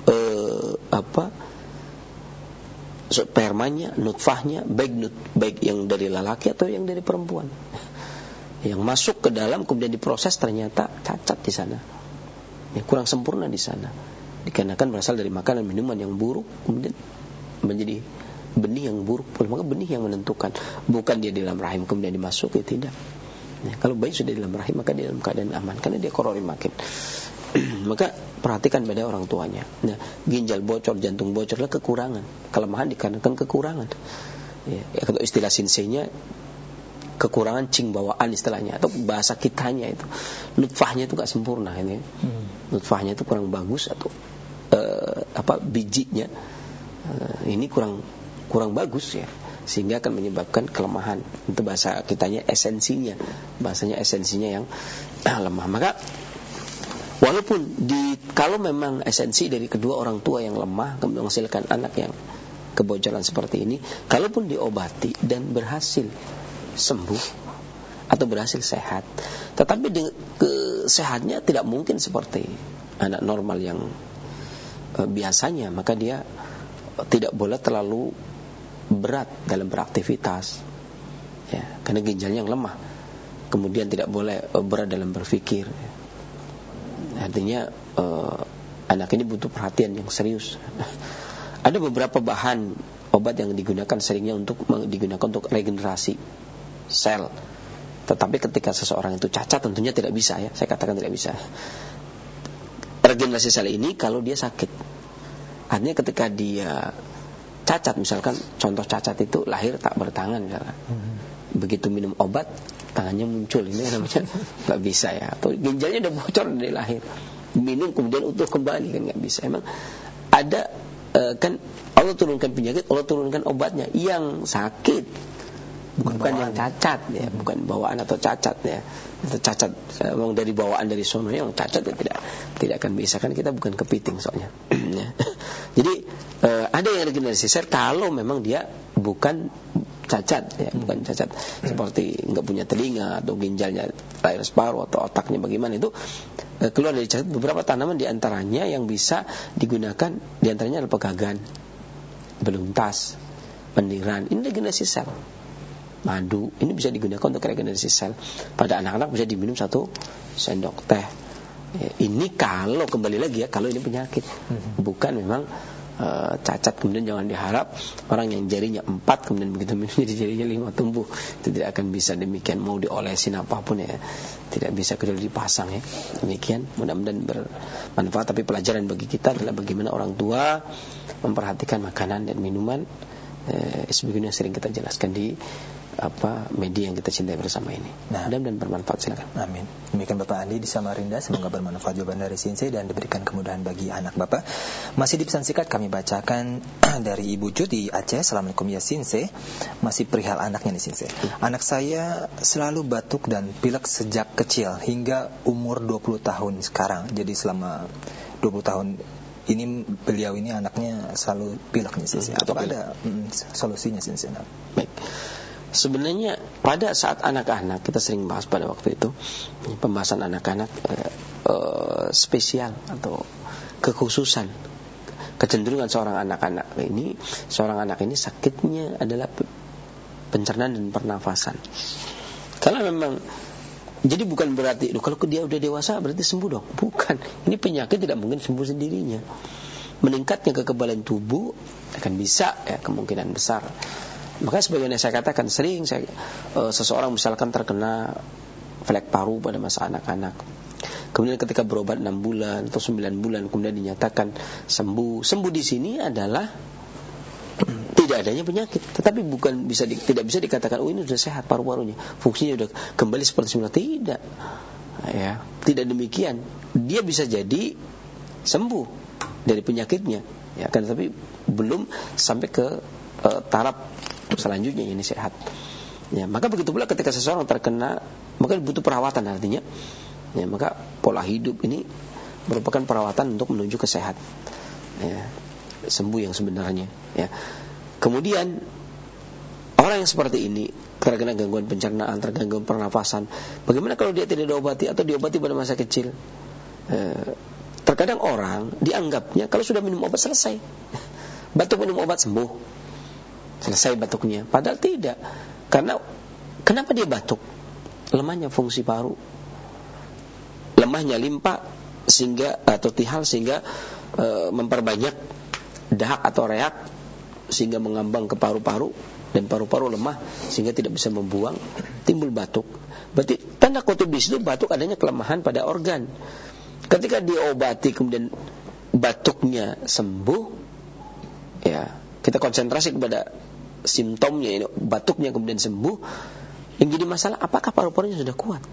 spermanya, nutfahnya, baik yang dari lelaki atau yang dari perempuan, yang masuk ke dalam kemudian diproses ternyata cacat di sana. Yang kurang sempurna di sana, dikarenakan berasal dari makanan minuman yang buruk, kemudian menjadi benih yang buruk. Maka benih yang menentukan, bukan dia di dalam rahim kemudian dimasuki, tidak. Nah, kalau bayi sudah di dalam rahim maka dia dalam keadaan aman, karena dia korori makin. Maka perhatikan pada orang tuanya. Nah, ginjal bocor, jantung bocor adalah kekurangan, kelemahan dikarenakan kekurangan. Ya, kalau istilah sinsenya, kekurangan cing bawaan istilahnya, atau bahasa kitanya itu nutfahnya itu gak sempurna ini. Nutfahnya itu kurang bagus, atau bijinya ini kurang bagus ya. sehingga akan menyebabkan kelemahan. Itu bahasa kitanya esensinya, bahasanya esensinya yang lemah. Maka walaupun kalau memang esensi dari kedua orang tua yang lemah kemudian menghasilkan anak yang kebocoran seperti ini, kalaupun diobati dan berhasil sembuh atau berhasil sehat, tetapi sehatnya tidak mungkin seperti anak normal yang biasanya, maka dia tidak boleh terlalu berat dalam beraktivitas, ya, karena ginjalnya yang lemah. Kemudian tidak boleh berat dalam berpikir. Artinya anak ini butuh perhatian yang serius. Ada beberapa bahan obat yang digunakan seringnya digunakan untuk regenerasi sel. Tetapi ketika seseorang itu cacat tentunya tidak bisa, ya. Saya katakan tidak bisa. Regenerasi sel ini kalau dia sakit. Artinya ketika dia cacat, misalkan contoh cacat itu lahir tak bertangan misalkan. Begitu minum obat tangannya muncul, ini namanya nggak bisa, ya. Atau ginjalnya udah bocor dari lahir, minum kemudian utuh kembali, kan nggak bisa. Emang ada kan Allah turunkan penyakit, Allah turunkan obatnya. Yang sakit bukan yang cacat, ya, bukan bawaan atau cacat, ya. Atau cacat memang dari bawaan dari sono, yang cacat ya tidak akan bisa, kan kita bukan kepiting soalnya. Ya. Jadi ada yang regenerasi sel kalau memang dia bukan cacat, ya, bukan cacat seperti nggak punya telinga atau ginjalnya lahir separuh atau otaknya bagaimana, itu keluar dari cacat. Beberapa tanaman diantaranya yang bisa digunakan diantaranya adalah pegagan, beluntas, pendiran. Ini regenerasi sel. Madu ini bisa digunakan untuk regenerasi sel. Pada anak-anak bisa diminum 1 sendok teh. Ya, ini kalau kembali lagi, ya, kalau ini penyakit, bukan memang cacat. Kemudian jangan diharap orang yang jarinya 4 kemudian begitu minum jadi jarinya 5 tumbuh. Itu tidak akan bisa demikian. Mau diolesin apapun, ya tidak bisa, kecuali dipasang, ya. Demikian, mudah-mudahan bermanfaat. Tapi pelajaran bagi kita adalah bagaimana orang tua memperhatikan makanan dan minuman, sebagaimana sering kita jelaskan di media yang kita cintai bersama ini. Mudah-mudahan bermanfaat. Silakan. Amin. Demikian Bapak Andi di Samarinda, semoga bermanfaat jawaban dari Sinsei dan diberikan kemudahan bagi anak Bapak. Masih di pesan singkat kami bacakan dari Ibu Ju di Aceh. Assalamualaikum ya Sinsei. Masih perihal anaknya nih Sinsei. Anak saya selalu batuk dan pilek sejak kecil hingga umur 20 tahun sekarang. Jadi selama 20 tahun ini beliau ini anaknya selalu pilek nih Sinsei. Apakah ada solusinya Sinsei? Baik. Sebenarnya pada saat anak-anak, kita sering bahas pada waktu itu, pembahasan anak-anak spesial atau kekhususan, kecenderungan seorang anak ini sakitnya adalah pencernaan dan pernafasan. Kalau memang, jadi bukan berarti kalau dia udah dewasa berarti sembuh dong, bukan. Ini penyakit tidak mungkin sembuh sendirinya. Meningkatnya kekebalan tubuh akan bisa, ya, kemungkinan besar. Maka sebagaimana saya katakan sering, seseorang misalkan terkena flek paru pada masa anak-anak, kemudian ketika berobat 6 bulan atau 9 bulan kemudian dinyatakan sembuh. Sembuh di sini adalah tidak adanya penyakit, tetapi tidak bisa dikatakan ini sudah sehat paru-parunya, fungsinya sudah kembali seperti semula. Tidak, ya, tidak demikian. Dia bisa jadi sembuh dari penyakitnya, ya kan, tapi belum sampai ke taraf selanjutnya ini sehat. Ya, maka begitu pula ketika seseorang terkena, maka butuh perawatan artinya. Ya, maka pola hidup ini merupakan perawatan untuk menuju ke sehat. Ya, sembuh yang sebenarnya. Ya. Kemudian orang yang seperti ini terkena gangguan pencernaan, terganggu pernafasan, bagaimana kalau dia tidak diobati atau diobati pada masa kecil? Terkadang orang dianggapnya kalau sudah minum obat selesai, batuk minum obat sembuh, selesai batuknya. Padahal tidak. Karena kenapa dia batuk? Lemahnya fungsi paru, lemahnya limpa sehingga atau tihal sehingga memperbanyak dahak atau reak sehingga mengambang ke paru-paru, dan paru-paru lemah sehingga tidak bisa membuang, timbul batuk. Berarti tanda kutip di situ batuk adanya kelemahan pada organ. Ketika diobati kemudian batuknya sembuh, ya, kita konsentrasi kepada simptomnya ini, batuknya kemudian sembuh. Yang jadi masalah apakah paru-parunya sudah kuat,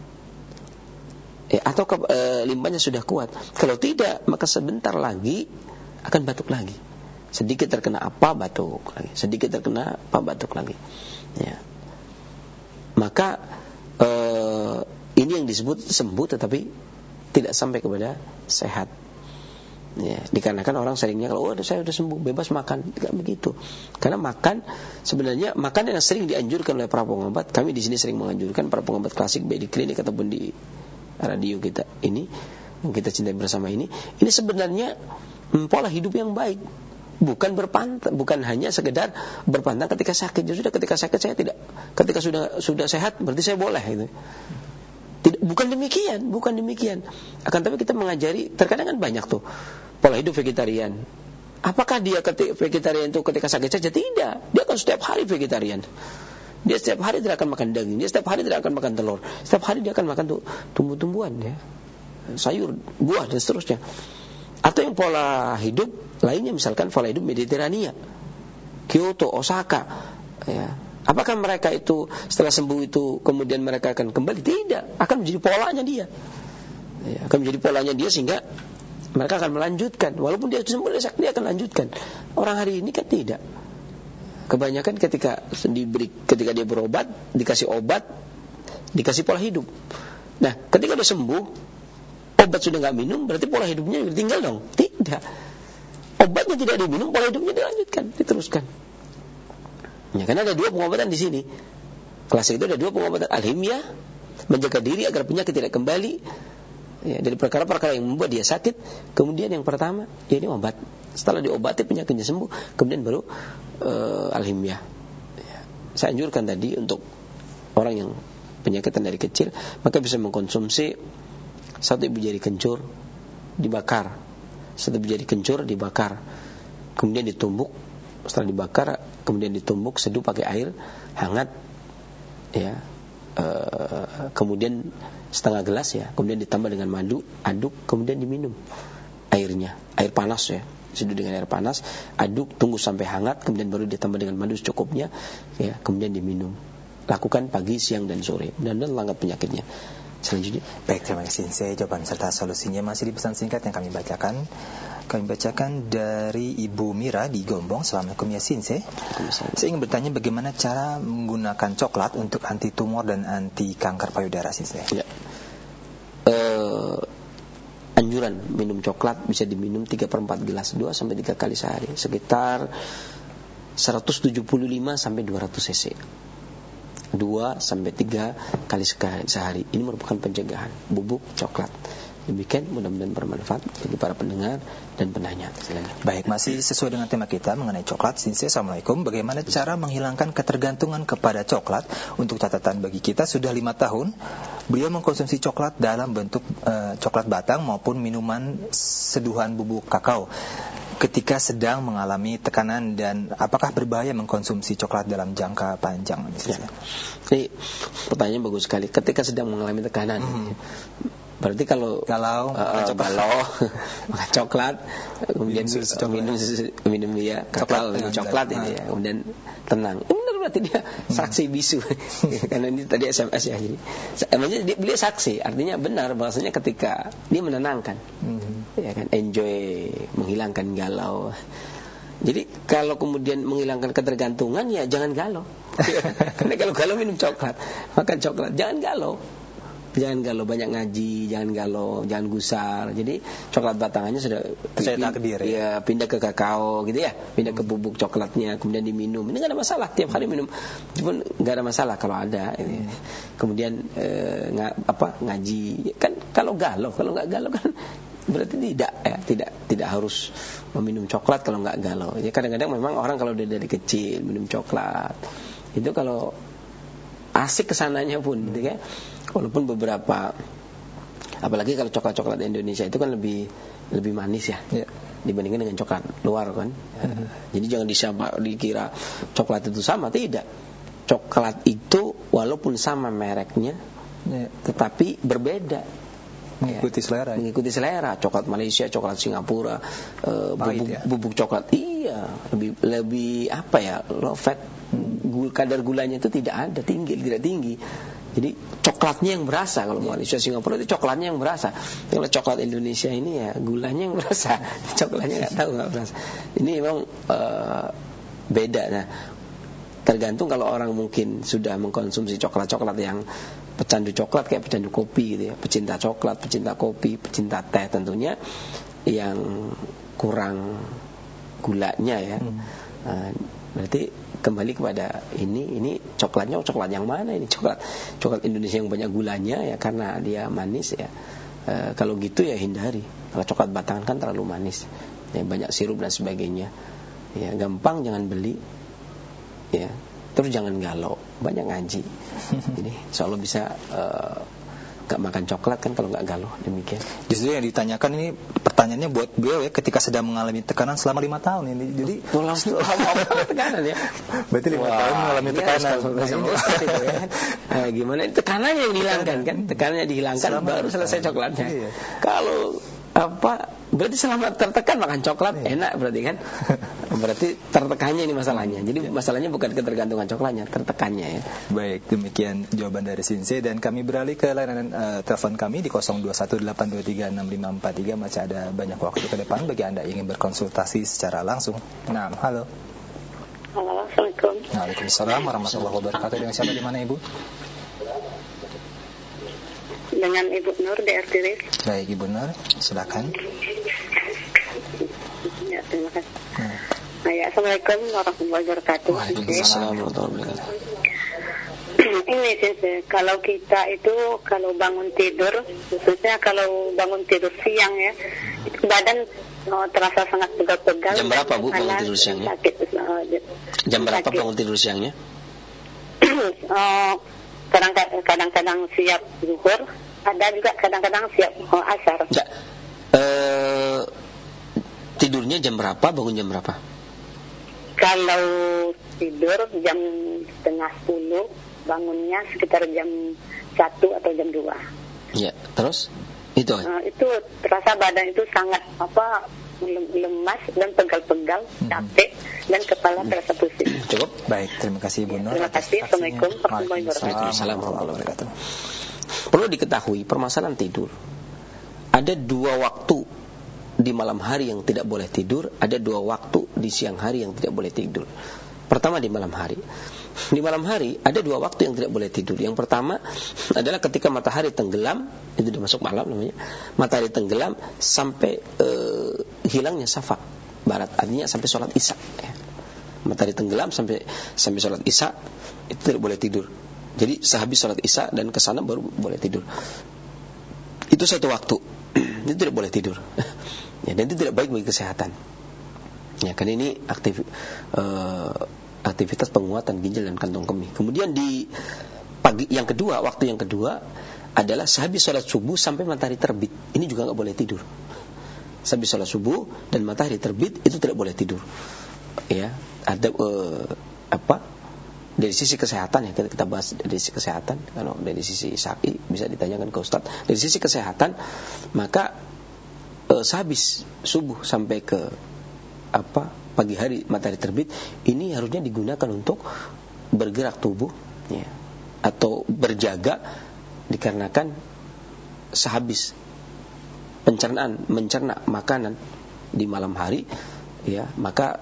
ya, atau limbahnya sudah kuat. Kalau tidak, maka sebentar lagi akan batuk lagi. Sedikit terkena apa, batuk lagi. Sedikit terkena apa, batuk lagi. Ya. Maka ini yang disebut sembuh tetapi tidak sampai kepada sehat. Ya, dikarenakan orang seringnya kalau saya sudah sembuh, bebas makan, tidak begitu. Karena makan sebenarnya makanan yang sering dianjurkan oleh para pengobat. Kami di sini sering menganjurkan para pengobat klasik baik di klinik ataupun di radio kita ini yang kita cintai bersama ini sebenarnya pola hidup yang baik. Bukan berpantang, bukan hanya sekedar berpantang ketika sakit. Ya sudah, ketika sakit saya tidak, ketika sudah sehat berarti saya boleh gitu. Tidak, bukan demikian. Akan tapi kita mengajari, terkadang kan banyak tuh pola hidup vegetarian. Apakah dia vegetarian itu ketika sakit saja? Tidak. Dia akan setiap hari vegetarian. Dia setiap hari tidak akan makan daging, dia setiap hari tidak akan makan telur, setiap hari dia akan makan tuh tumbuh-tumbuhan ya, sayur, buah dan seterusnya. Atau yang pola hidup lainnya, misalkan pola hidup Mediterania, Kyoto, Osaka ya. Apakah mereka itu setelah sembuh itu kemudian mereka akan kembali? Tidak, akan menjadi polanya dia ya, akan menjadi polanya dia sehingga mereka akan melanjutkan. Walaupun dia sembuh, dia akan lanjutkan. Orang hari ini kan tidak. Kebanyakan ketika dia berobat, dikasih obat, dikasih pola hidup. Nah, ketika dia sembuh, obat sudah nggak minum, berarti pola hidupnya tinggal dong? Tidak. Obatnya tidak diminum, pola hidupnya dilanjutkan, diteruskan. Ya, karena ada 2 pengobatan di sini. Klasik itu ada 2 pengobatan. Alhimyah, menjaga diri agar penyakit tidak kembali ya, dari perkara-perkara yang membuat dia sakit. Kemudian yang pertama, ya ini obat. Setelah diobati penyakitnya sembuh, kemudian baru alhimyah. Ya. Saya anjurkan tadi untuk orang yang penyakitan dari kecil, maka bisa mengkonsumsi 1 ibu jari kencur dibakar, 1 ibu jari kencur dibakar, kemudian ditumbuk. Setelah dibakar, kemudian ditumbuk, seduh pakai air hangat, ya, kemudian setengah gelas ya, kemudian ditambah dengan madu, aduk, kemudian diminum airnya, air panas ya, seduh dengan air panas, aduk, tunggu sampai hangat, kemudian baru ditambah dengan madu secukupnya, ya, kemudian diminum. Lakukan pagi, siang dan sore, dan langkah penyakitnya. Selanjutnya, baik, terima kasih Sensei. Jawaban serta solusinya masih di pesan singkat yang kami bacakan. Kami bacakan dari Ibu Mira di Gombong. Assalamualaikum ya Sensei. Saya ingin bertanya bagaimana cara menggunakan coklat untuk anti tumor dan anti kanker payudara Sensei. Ya. Anjuran minum coklat bisa diminum 3/4 gelas, 2-3 kali sehari, sekitar 175 sampai 200 cc. 2-3 kali sehari. Ini merupakan pencegahan bubuk coklat. Demikian, mudah-mudahan bermanfaat bagi para pendengar dan penanya. Baik, masih sesuai dengan tema kita mengenai coklat. Sensei, Assalamualaikum. Bagaimana cara menghilangkan ketergantungan kepada coklat? Untuk catatan bagi kita, sudah 5 tahun beliau mengkonsumsi coklat dalam bentuk coklat batang maupun minuman seduhan bubuk kakao ketika sedang mengalami tekanan, dan apakah berbahaya mengkonsumsi coklat dalam jangka panjang? Ya. Ini pertanyaan bagus sekali. Ketika sedang mengalami tekanan, berarti kalau makan coklat, kemudian minum ya coklat ini ya, kemudian tenang. Benar, berarti dia saksi bisu. Karena ini tadi SMS ya. Jadi beliau saksi, artinya benar bahwasanya ketika dia menenangkan. Ya kan, enjoy, menghilangkan galau. Jadi kalau kemudian menghilangkan ketergantungan, ya jangan galau. Karena kalau galau minum coklat, makan coklat, jangan galau. Jangan galau, banyak ngaji, jangan galau, jangan gusar. Jadi coklat batangannya sudah pindah ke kakao gitu ya, pindah ke bubuk coklatnya, kemudian diminum. Ini nggak ada masalah, tiap hari minum, pun nggak ada masalah kalau ada. Kemudian ngaji, kan kalau nggak galau kan berarti tidak harus meminum coklat kalau nggak galau. Ya kadang-kadang memang orang kalau dari kecil minum coklat itu kalau asik kesananya pun gitu kan. Walaupun beberapa, apalagi kalau coklat-coklat Indonesia itu kan lebih manis ya, dibandingkan dengan coklat luar kan. Jadi jangan dikira coklat itu sama, tidak. Coklat itu walaupun sama mereknya, tetapi berbeda. Mengikuti selera. Coklat Malaysia, coklat Singapura, bubuk coklat, lebih low fat, kadar gulanya itu tidak tinggi. Jadi coklatnya yang berasa. Kalau manusia Singapura itu coklatnya yang berasa. Kalau coklat Indonesia ini ya gulanya yang berasa. Coklatnya nggak berasa. Ini memang beda. Nah, tergantung kalau orang mungkin sudah mengkonsumsi coklat-coklat yang pecandu coklat kayak pecandu kopi gitu ya, pecinta coklat, pecinta kopi, pecinta teh, tentunya yang kurang gulanya ya. Berarti kembali kepada ini coklatnya coklat yang mana ini, coklat Indonesia yang banyak gulanya ya karena dia manis ya. Kalau gitu ya hindari. Kalau coklat batangan kan terlalu manis ya, banyak sirup dan sebagainya ya, gampang jangan beli ya. Terus jangan galau, banyak ngaji. Jadi insyaallah bisa gak makan coklat kan kalau gak galau. Demikian. Justru yang ditanyakan ini pertanyaannya buat beliau ya, ketika sedang mengalami tekanan selama 5 tahun ini. Jadi tekanan ya. Berarti 5 tahun mengalami tekanan. Gimana? Tekanannya yang dihilangkan kan? Tekanannya dihilangkan baru selesai coklatnya. Iya. Kalau berarti selama tertekan makan coklat enak berarti kan? Berarti tertekannya ini masalahnya. Jadi masalahnya bukan ketergantungan coklatnya, tertekannya ya. Baik, demikian jawaban dari Sinse, dan kami beralih ke layanan telepon kami di 0218236543. Masih ada banyak waktu ke depan bagi Anda yang ingin berkonsultasi secara langsung. Nah, halo. Halo, Assalamualaikum. Waalaikumsalam warahmatullahi wabarakatuh. Dengan siapa, di mana Ibu? Dengan Ibu Nur di RTW. Baik, Ibu Nur, silakan. Ya, terima kasih. Ya, Assalamualaikum warahmatullahi wabarakatuh. Waalaikumsalam warahmatullahi wabarakatuh. Ini sih, kalau kita itu kalau bangun tidur, khususnya kalau bangun tidur siang ya, badan terasa sangat pegal-pegal. Jam berapa Bu bangun tidur siangnya? Jam berapa bangun tidur siangnya? Kadang-kadang siap zuhur, ada juga kadang-kadang siap asar. Ya. Tidurnya jam berapa, bangun jam berapa? Kalau tidur jam 9:30, bangunnya sekitar jam 1 atau jam 2. Ya, terus? Itu terasa badan itu sangat lemas dan pegal-pegal, capek, dan kepala terasa pusing. Cukup? Baik, terima kasih Ibu Nur. Terima kasih. Assalamualaikum warahmatullahi wabarakatuh. Perlu diketahui permasalahan tidur. Ada 2 waktu di malam hari yang tidak boleh tidur, ada 2 waktu di siang hari yang tidak boleh tidur. Pertama di malam hari. Di malam hari ada 2 waktu yang tidak boleh tidur. Yang pertama adalah ketika matahari tenggelam, itu sudah masuk malam namanya. Matahari tenggelam sampai hilangnya syafaq barat, artinya sampai sholat isya. Ya. Matahari tenggelam sampai sholat isya itu tidak boleh tidur. Jadi sehabis sholat isya dan kesana baru boleh tidur. Itu satu waktu. Itu tidak boleh tidur. Ya, dan itu tidak baik bagi kesehatan. Ya, karena ini aktivitas penguatan ginjal dan kantong kemih. Kemudian di pagi yang kedua, waktu yang kedua adalah sehabis sholat subuh sampai matahari terbit. Ini juga nggak boleh tidur. Sehabis sholat subuh dan matahari terbit itu tidak boleh tidur. Ya, ada dari sisi kesehatan ya, kita bahas dari sisi kesehatan. Kalau dari sisi syar'i bisa ditanyakan ke Ustaz. Dari sisi kesehatan, maka sehabis subuh sampai ke pagi hari matahari terbit, ini harusnya digunakan untuk bergerak tubuh ya, atau berjaga, dikarenakan sehabis mencerna makanan di malam hari ya, maka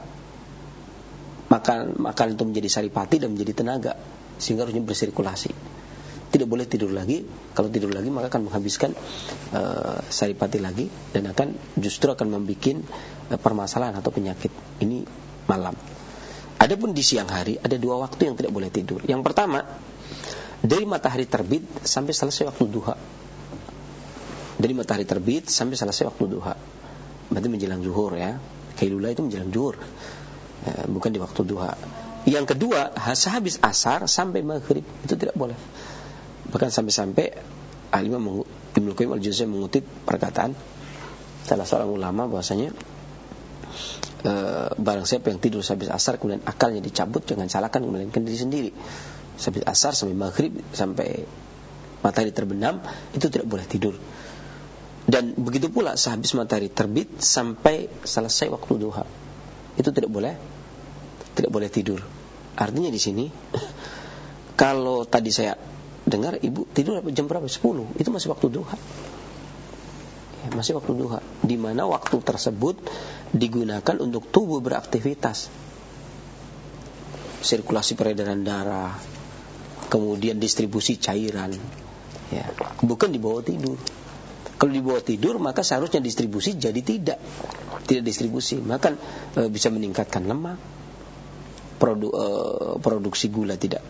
makan itu menjadi saripati dan menjadi tenaga, sehingga harusnya bersirkulasi. Tidak boleh tidur lagi. Kalau tidur lagi maka akan menghabiskan saripati lagi, dan justru akan membuat permasalahan atau penyakit. Ini malam. Adapun di siang hari ada 2 waktu yang tidak boleh tidur. Yang pertama, dari matahari terbit sampai selesai waktu duha. Dari matahari terbit sampai selesai waktu duha. Berarti menjelang zuhur ya. Qailulah itu menjelang zuhur. Bukan di waktu duha. Yang kedua, sehabis asar sampai maghrib, itu tidak boleh. Bahkan sampai-sampai Imam Ibnu Qayyim al-Jauziyah mengutip perkataan salah seorang ulama bahwasanya barang siapa yang tidur sehabis asar kemudian akalnya dicabut, jangan salahkan melainkan diri sendiri. Sehabis asar sampai maghrib, sampai matahari terbenam, itu tidak boleh tidur. Dan begitu pula sehabis matahari terbit sampai selesai waktu duha, itu tidak boleh tidur. Artinya di sini kalau tadi saya dengar ibu tidur jam berapa? 10. Itu masih waktu duha. Ya, masih waktu duha. Di mana waktu tersebut digunakan untuk tubuh beraktivitas. Sirkulasi peredaran darah, kemudian distribusi cairan. Ya, bukan di bawah tidur. Kalau di bawah tidur maka seharusnya distribusi jadi tidak distribusi, maka bisa meningkatkan lemak, produksi gula tidak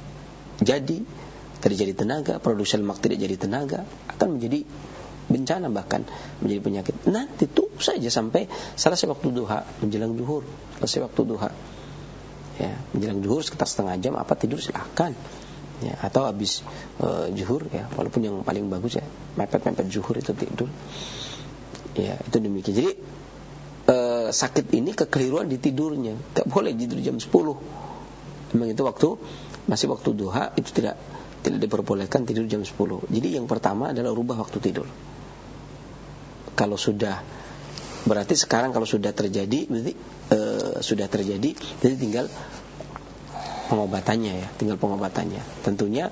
jadi tenaga, produksi lemak tidak jadi tenaga, akan menjadi bencana, bahkan menjadi penyakit. Nanti tunggu saja sampai selesai waktu duha, menjelang zuhur, selesai waktu duha. Ya, menjelang zuhur sekitar setengah jam apa tidur silakan. Ya, atau habis zuhur ya, walaupun yang paling bagus ya mepet-mepet zuhur itu tidur. Ya, itu demikian. Jadi sakit ini kekeliruan di tidurnya. Enggak boleh tidur jam 10. Memang itu masih waktu duha, itu tidak diperbolehkan tidur jam 10. Jadi yang pertama adalah rubah waktu tidur. Kalau sudah, berarti sekarang kalau sudah terjadi, berarti jadi tinggal pengobatannya ya, Tentunya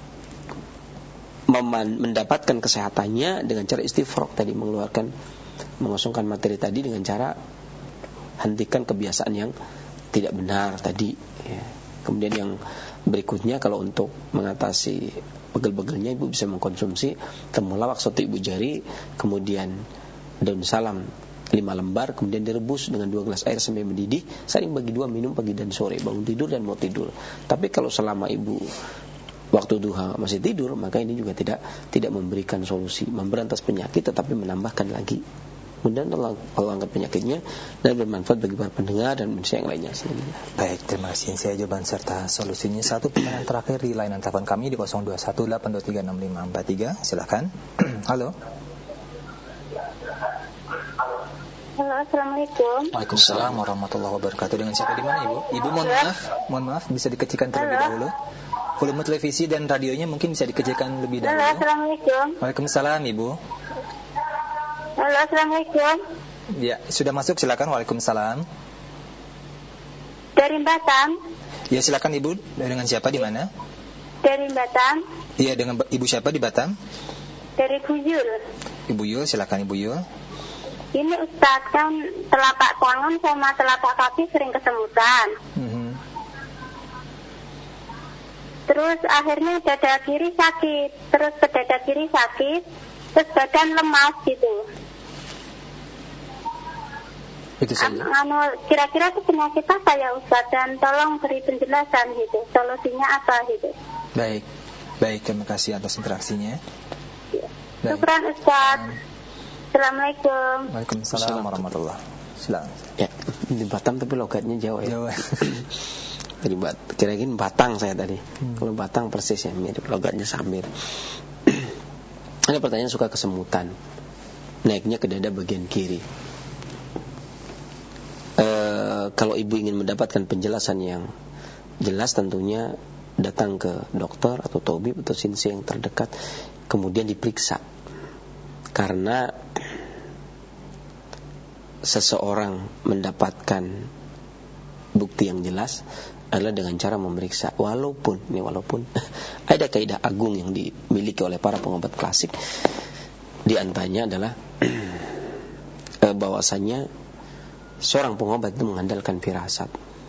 mendapatkan kesehatannya dengan cara istifraq tadi, mengosongkan materi tadi dengan cara hentikan kebiasaan yang tidak benar tadi ya. Kemudian yang berikutnya, kalau untuk mengatasi pegel-pegelnya, ibu bisa mengkonsumsi temulawak 1 ibu jari, kemudian daun salam 5 lembar, kemudian direbus dengan 2 gelas air sampai mendidih, saling bagi 2 minum pagi dan sore, bangun tidur dan mau tidur. Tapi kalau selama ibu waktu duha masih tidur, maka ini juga tidak memberikan solusi, memberantas penyakit, tetapi menambahkan lagi. Mudah-mudahan Allah angkat penyakitnya dan bermanfaat bagi para pendengar dan manusia yang lainnya. Baik, terima kasih. Saya jawaban serta solusinya. Satu pertanyaan terakhir di layanan telepon kami di 0218236543. Silakan. Halo. Halo, assalamualaikum. Waalaikumsalam warahmatullahi wabarakatuh. Dengan siapa di mana, Ibu? Ibu, mohon maaf, bisa dikecilkan terlebih dahulu. Volume televisi dan radionya mungkin bisa dikecilkan lebih dahulu. Halo, assalamualaikum. Waalaikumsalam, Ibu. Halo, assalamualaikum. Ya, sudah masuk, silakan. Waalaikumsalam. Dari Batam. Ya, silakan Ibu. Dengan siapa di mana? Dari Batam. Iya, dengan Ibu siapa di Batam? Dari Bu Yul. Ibu Yul, silakan Ibu Yul. Ini Ustadz, kan telapak tangan sama telapak kaki sering kesemutan. Terus akhirnya dada kiri sakit, terus ke dada kiri sakit, terus badan lemas gitu. Itu saja. Kira-kira itu penyakit apa ya Ustadz, dan tolong beri penjelasan gitu, solusinya apa gitu. Baik, terima kasih atas interaksinya. Syukran Ustadz. Assalamualaikum. Waalaikumsalam warahmatullahi wabarakatuh. Ya, di Batam tapi logatnya Jawa ya. Jawa. Tadi kira-kira Batang saya tadi. Kalau Batang persis ya, mirip, logatnya samir. Ada pertanyaan suka kesemutan, naiknya ke dada bagian kiri. Kalau ibu ingin mendapatkan penjelasan yang jelas, tentunya datang ke dokter atau tabib atau sinsi yang terdekat, kemudian diperiksa. Karena seseorang mendapatkan bukti yang jelas adalah dengan cara memeriksa. Walaupun ada kaidah agung yang dimiliki oleh para pengobat klasik, di antaranya adalah bahwasanya seorang pengobat itu mengandalkan firasat.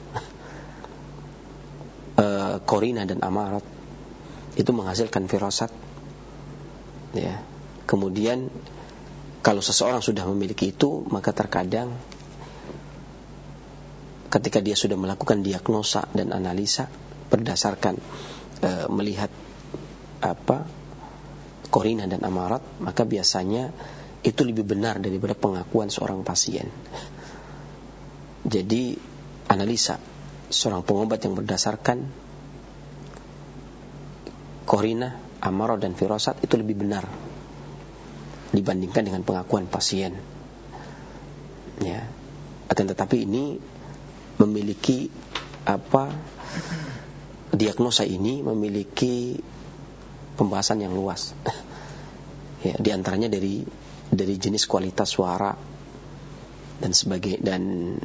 Qorina dan amarat itu menghasilkan firasat. Ya. Kemudian kalau seseorang sudah memiliki itu, maka terkadang ketika dia sudah melakukan diagnosa dan analisa berdasarkan melihat qorina dan amarat, maka biasanya itu lebih benar daripada pengakuan seorang pasien. Jadi analisa seorang pengobat yang berdasarkan qorina, amarat dan firasat itu lebih benar dibandingkan dengan pengakuan pasien. Ya. Akan tetapi ini memiliki diagnosa ini memiliki pembahasan yang luas. Ya, di antaranya dari jenis kualitas suara dan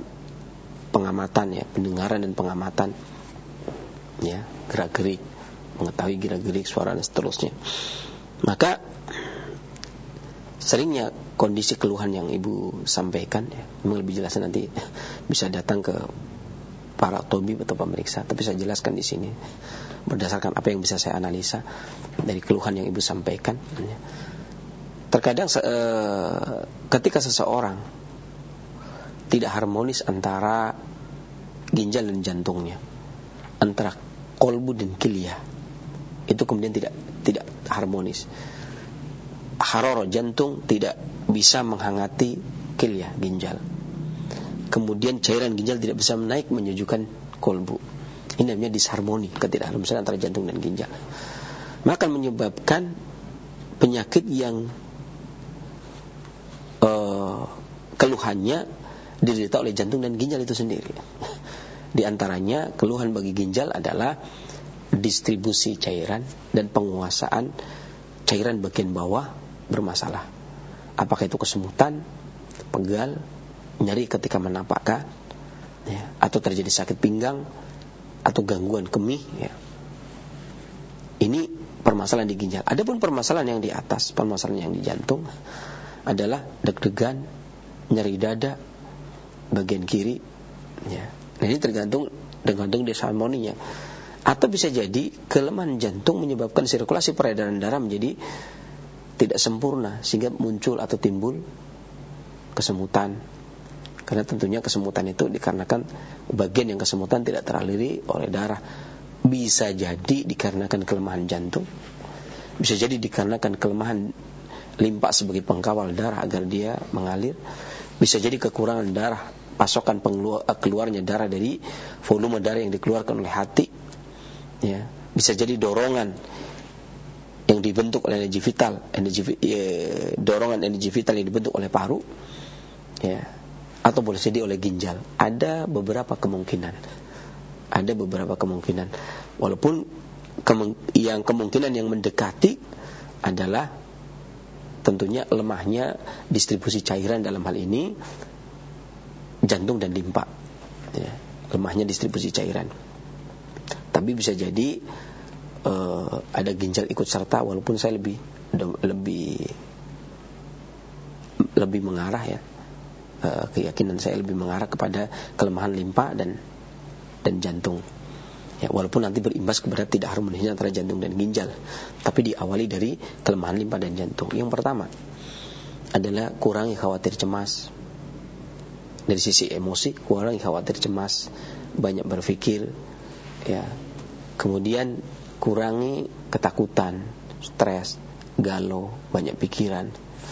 pengamatan ya, pendengaran dan pengamatan. Ya, gerak-gerik mengetahui gerak-gerik suara dan seterusnya. Maka seringnya kondisi keluhan yang ibu sampaikan, ya, memang lebih jelasnya nanti bisa datang ke para tabib atau pemeriksa, tapi saya jelaskan di sini berdasarkan apa yang bisa saya analisa dari keluhan yang ibu sampaikan. Terkadang ketika seseorang tidak harmonis antara ginjal dan jantungnya, antara kolbu dan kilya, itu kemudian tidak harmonis. Haroro jantung tidak bisa menghangati kilya, ginjal. Kemudian cairan ginjal tidak bisa menaik menyejukkan kolbu. Ini namanya disharmoni, ketidakharmonisan antara jantung dan ginjal. Maka menyebabkan penyakit yang keluhannya diderita oleh jantung dan ginjal itu sendiri. Di antaranya keluhan bagi ginjal adalah distribusi cairan dan penguasaan cairan bagian bawah bermasalah. Apakah itu kesemutan, pegal, nyeri ketika menampakkan, ya, atau terjadi sakit pinggang, atau gangguan kemih, ya. Ini permasalahan di ginjal. Adapun permasalahan yang di atas, permasalahan yang di jantung adalah deg-degan, nyeri dada bagian kiri, ya. Nah, ini tergantung disharmoninya. Atau bisa jadi kelemahan jantung menyebabkan sirkulasi peredaran darah menjadi tidak sempurna, sehingga muncul atau timbul kesemutan. Karena tentunya kesemutan itu dikarenakan bagian yang kesemutan tidak teraliri oleh darah. Bisa jadi dikarenakan kelemahan jantung, bisa jadi dikarenakan kelemahan limpa sebagai pengkawal darah agar dia mengalir, bisa jadi kekurangan darah, pasokan keluarnya darah dari volume darah yang dikeluarkan oleh hati, ya. Bisa jadi dorongan yang dibentuk oleh energi vital, dorongan energi vital yang dibentuk oleh paru, ya, atau boleh jadi oleh ginjal. Ada beberapa kemungkinan. Walaupun kemungkinan yang mendekati adalah tentunya lemahnya distribusi cairan, dalam hal ini jantung dan limpa, ya, lemahnya distribusi cairan. Tapi bisa jadi ada ginjal ikut serta, walaupun saya lebih mengarah, ya, keyakinan saya lebih mengarah kepada kelemahan limpa dan jantung, ya, walaupun nanti berimbas kepada tidak harmonisnya antara jantung dan ginjal, tapi diawali dari kelemahan limpa dan jantung. Yang pertama adalah kurangi khawatir cemas. Dari sisi emosi, kurangi khawatir cemas, banyak berpikir, ya. Kemudian kurangi ketakutan, stres, galau, banyak pikiran,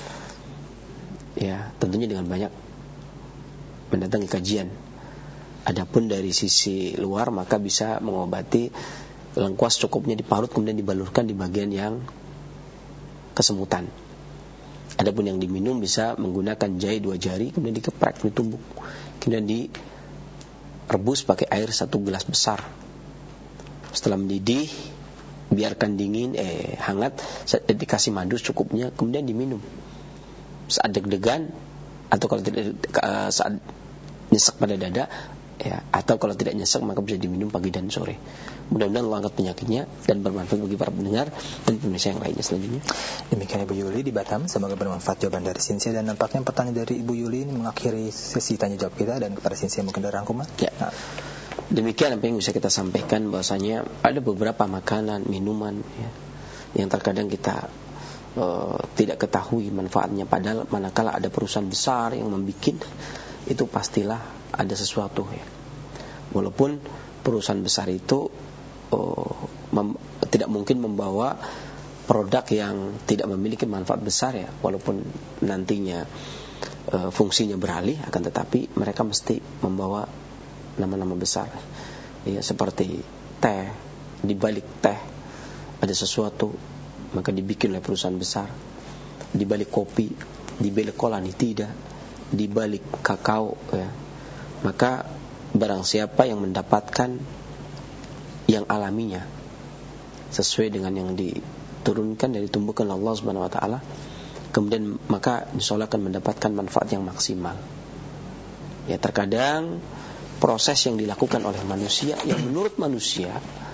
ya, tentunya dengan banyak mendatangi kajian. Adapun dari sisi luar, maka bisa mengobati lengkuas cukupnya diparut kemudian dibalurkan di bagian yang kesemutan. Adapun yang diminum bisa menggunakan jahe 2 jari kemudian dikeprek, ditumbuk, kemudian direbus pakai air 1 gelas besar. Setelah mendidih, biarkan dingin, hangat, dikasih madu cukupnya, kemudian diminum saat deg-degan, atau kalau tidak saat nyesek pada dada, ya, atau kalau tidak nyesek maka bisa diminum pagi dan sore. Mudah-mudahan Allah angkat penyakitnya dan bermanfaat bagi para pendengar dan pemirsa yang lainnya selanjutnya. Demikian Ibu Yuli di Batam, semoga bermanfaat jawaban dari Sinsia, dan nampaknya pertanyaan dari Ibu Yuli ini mengakhiri sesi tanya jawab kita, dan kepada Sinsia mungkin ada rangkuman. Ya. Nah, demikian apa yang bisa kita sampaikan, bahwasanya ada beberapa makanan, minuman, ya, yang terkadang kita tidak ketahui manfaatnya, padahal manakala ada perusahaan besar yang membikin, itu pastilah ada sesuatu, ya. Walaupun perusahaan besar itu tidak mungkin membawa produk yang tidak memiliki manfaat besar, ya, walaupun nantinya fungsinya beralih, akan tetapi mereka mesti membawa nama-nama besar, ya, seperti teh. Di balik teh ada sesuatu, maka dibikin oleh perusahaan besar. Di balik kopi, di balik kolanitida, di balik kakao, ya, maka barang siapa yang mendapatkan yang alaminya sesuai dengan yang diturunkan dari tumbukan Allah Subhanahu wa taala, kemudian maka insyaallah akan mendapatkan manfaat yang maksimal. Ya, terkadang proses yang dilakukan oleh manusia yang menurut manusia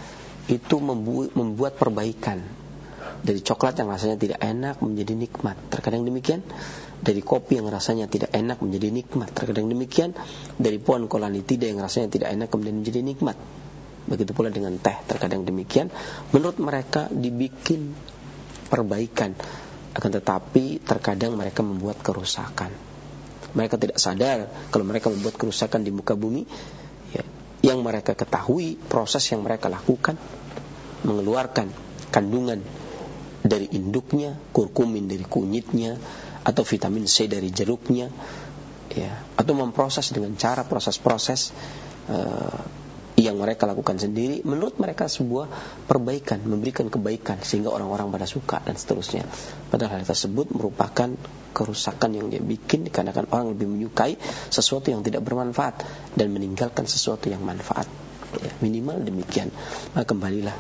itu membuat perbaikan. Dari coklat yang rasanya tidak enak menjadi nikmat, terkadang demikian. Dari kopi yang rasanya tidak enak menjadi nikmat, terkadang demikian. Dari pohon kolanitida yang rasanya tidak enak kemudian menjadi nikmat. Begitu pula dengan teh, terkadang demikian. Menurut mereka dibikin perbaikan, akan tetapi terkadang mereka membuat kerusakan. Mereka tidak sadar kalau mereka membuat kerusakan di muka bumi. Yang mereka ketahui, proses yang mereka lakukan mengeluarkan kandungan dari induknya, kurkumin dari kunyitnya, atau vitamin C dari jeruknya, atau memproses dengan cara proses-proses yang mereka lakukan sendiri. Menurut mereka sebuah perbaikan, memberikan kebaikan sehingga orang-orang pada suka dan seterusnya. Padahal hal tersebut merupakan kerusakan yang dia bikin, dikarenakan orang lebih menyukai sesuatu yang tidak bermanfaat dan meninggalkan sesuatu yang manfaat. Minimal demikian. Maka kembalilah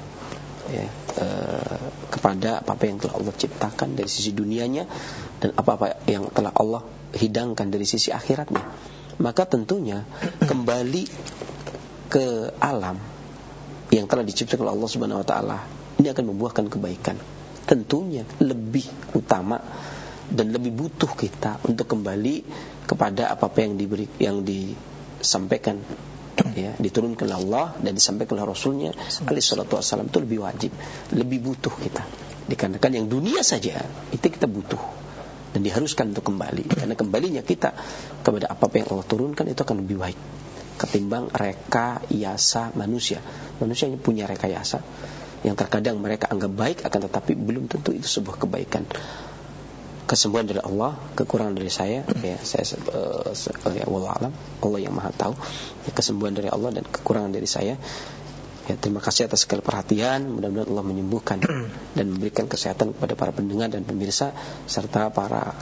kepada apa yang telah Allah ciptakan dari sisi dunianya dan apa yang telah Allah hidangkan dari sisi akhiratnya. Maka tentunya kembali ke alam yang telah diciptakan oleh Allah Subhanahu wa taala ini akan membuahkan kebaikan. Tentunya lebih utama dan lebih butuh kita untuk kembali kepada apa yang disampaikan, diturunkan oleh Allah dan disampaikan oleh Rasulnya alaihi salatu wassalam. Itu lebih wajib, lebih butuh kita. Dikarenakan yang dunia saja itu kita butuh dan diharuskan untuk kembali. Karena kembalinya kita kepada apa yang Allah turunkan itu akan lebih baik ketimbang rekayasa manusia. Manusia ini punya rekayasa yang terkadang mereka anggap baik, akan tetapi belum tentu itu sebuah kebaikan. Kesembuhan dari Allah, kekurangan dari saya, wallahu alam, Allah yang maha tahu. Kesembuhan dari Allah dan kekurangan dari saya. Terima kasih atas segala perhatian. Mudah-mudahan Allah menyembuhkan dan memberikan kesehatan kepada para pendengar dan pemirsa serta para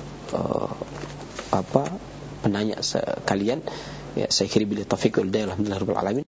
penanya sekalian. Saya kira bila taufiq wal hidayah, alhamdulillah rabbil alamin.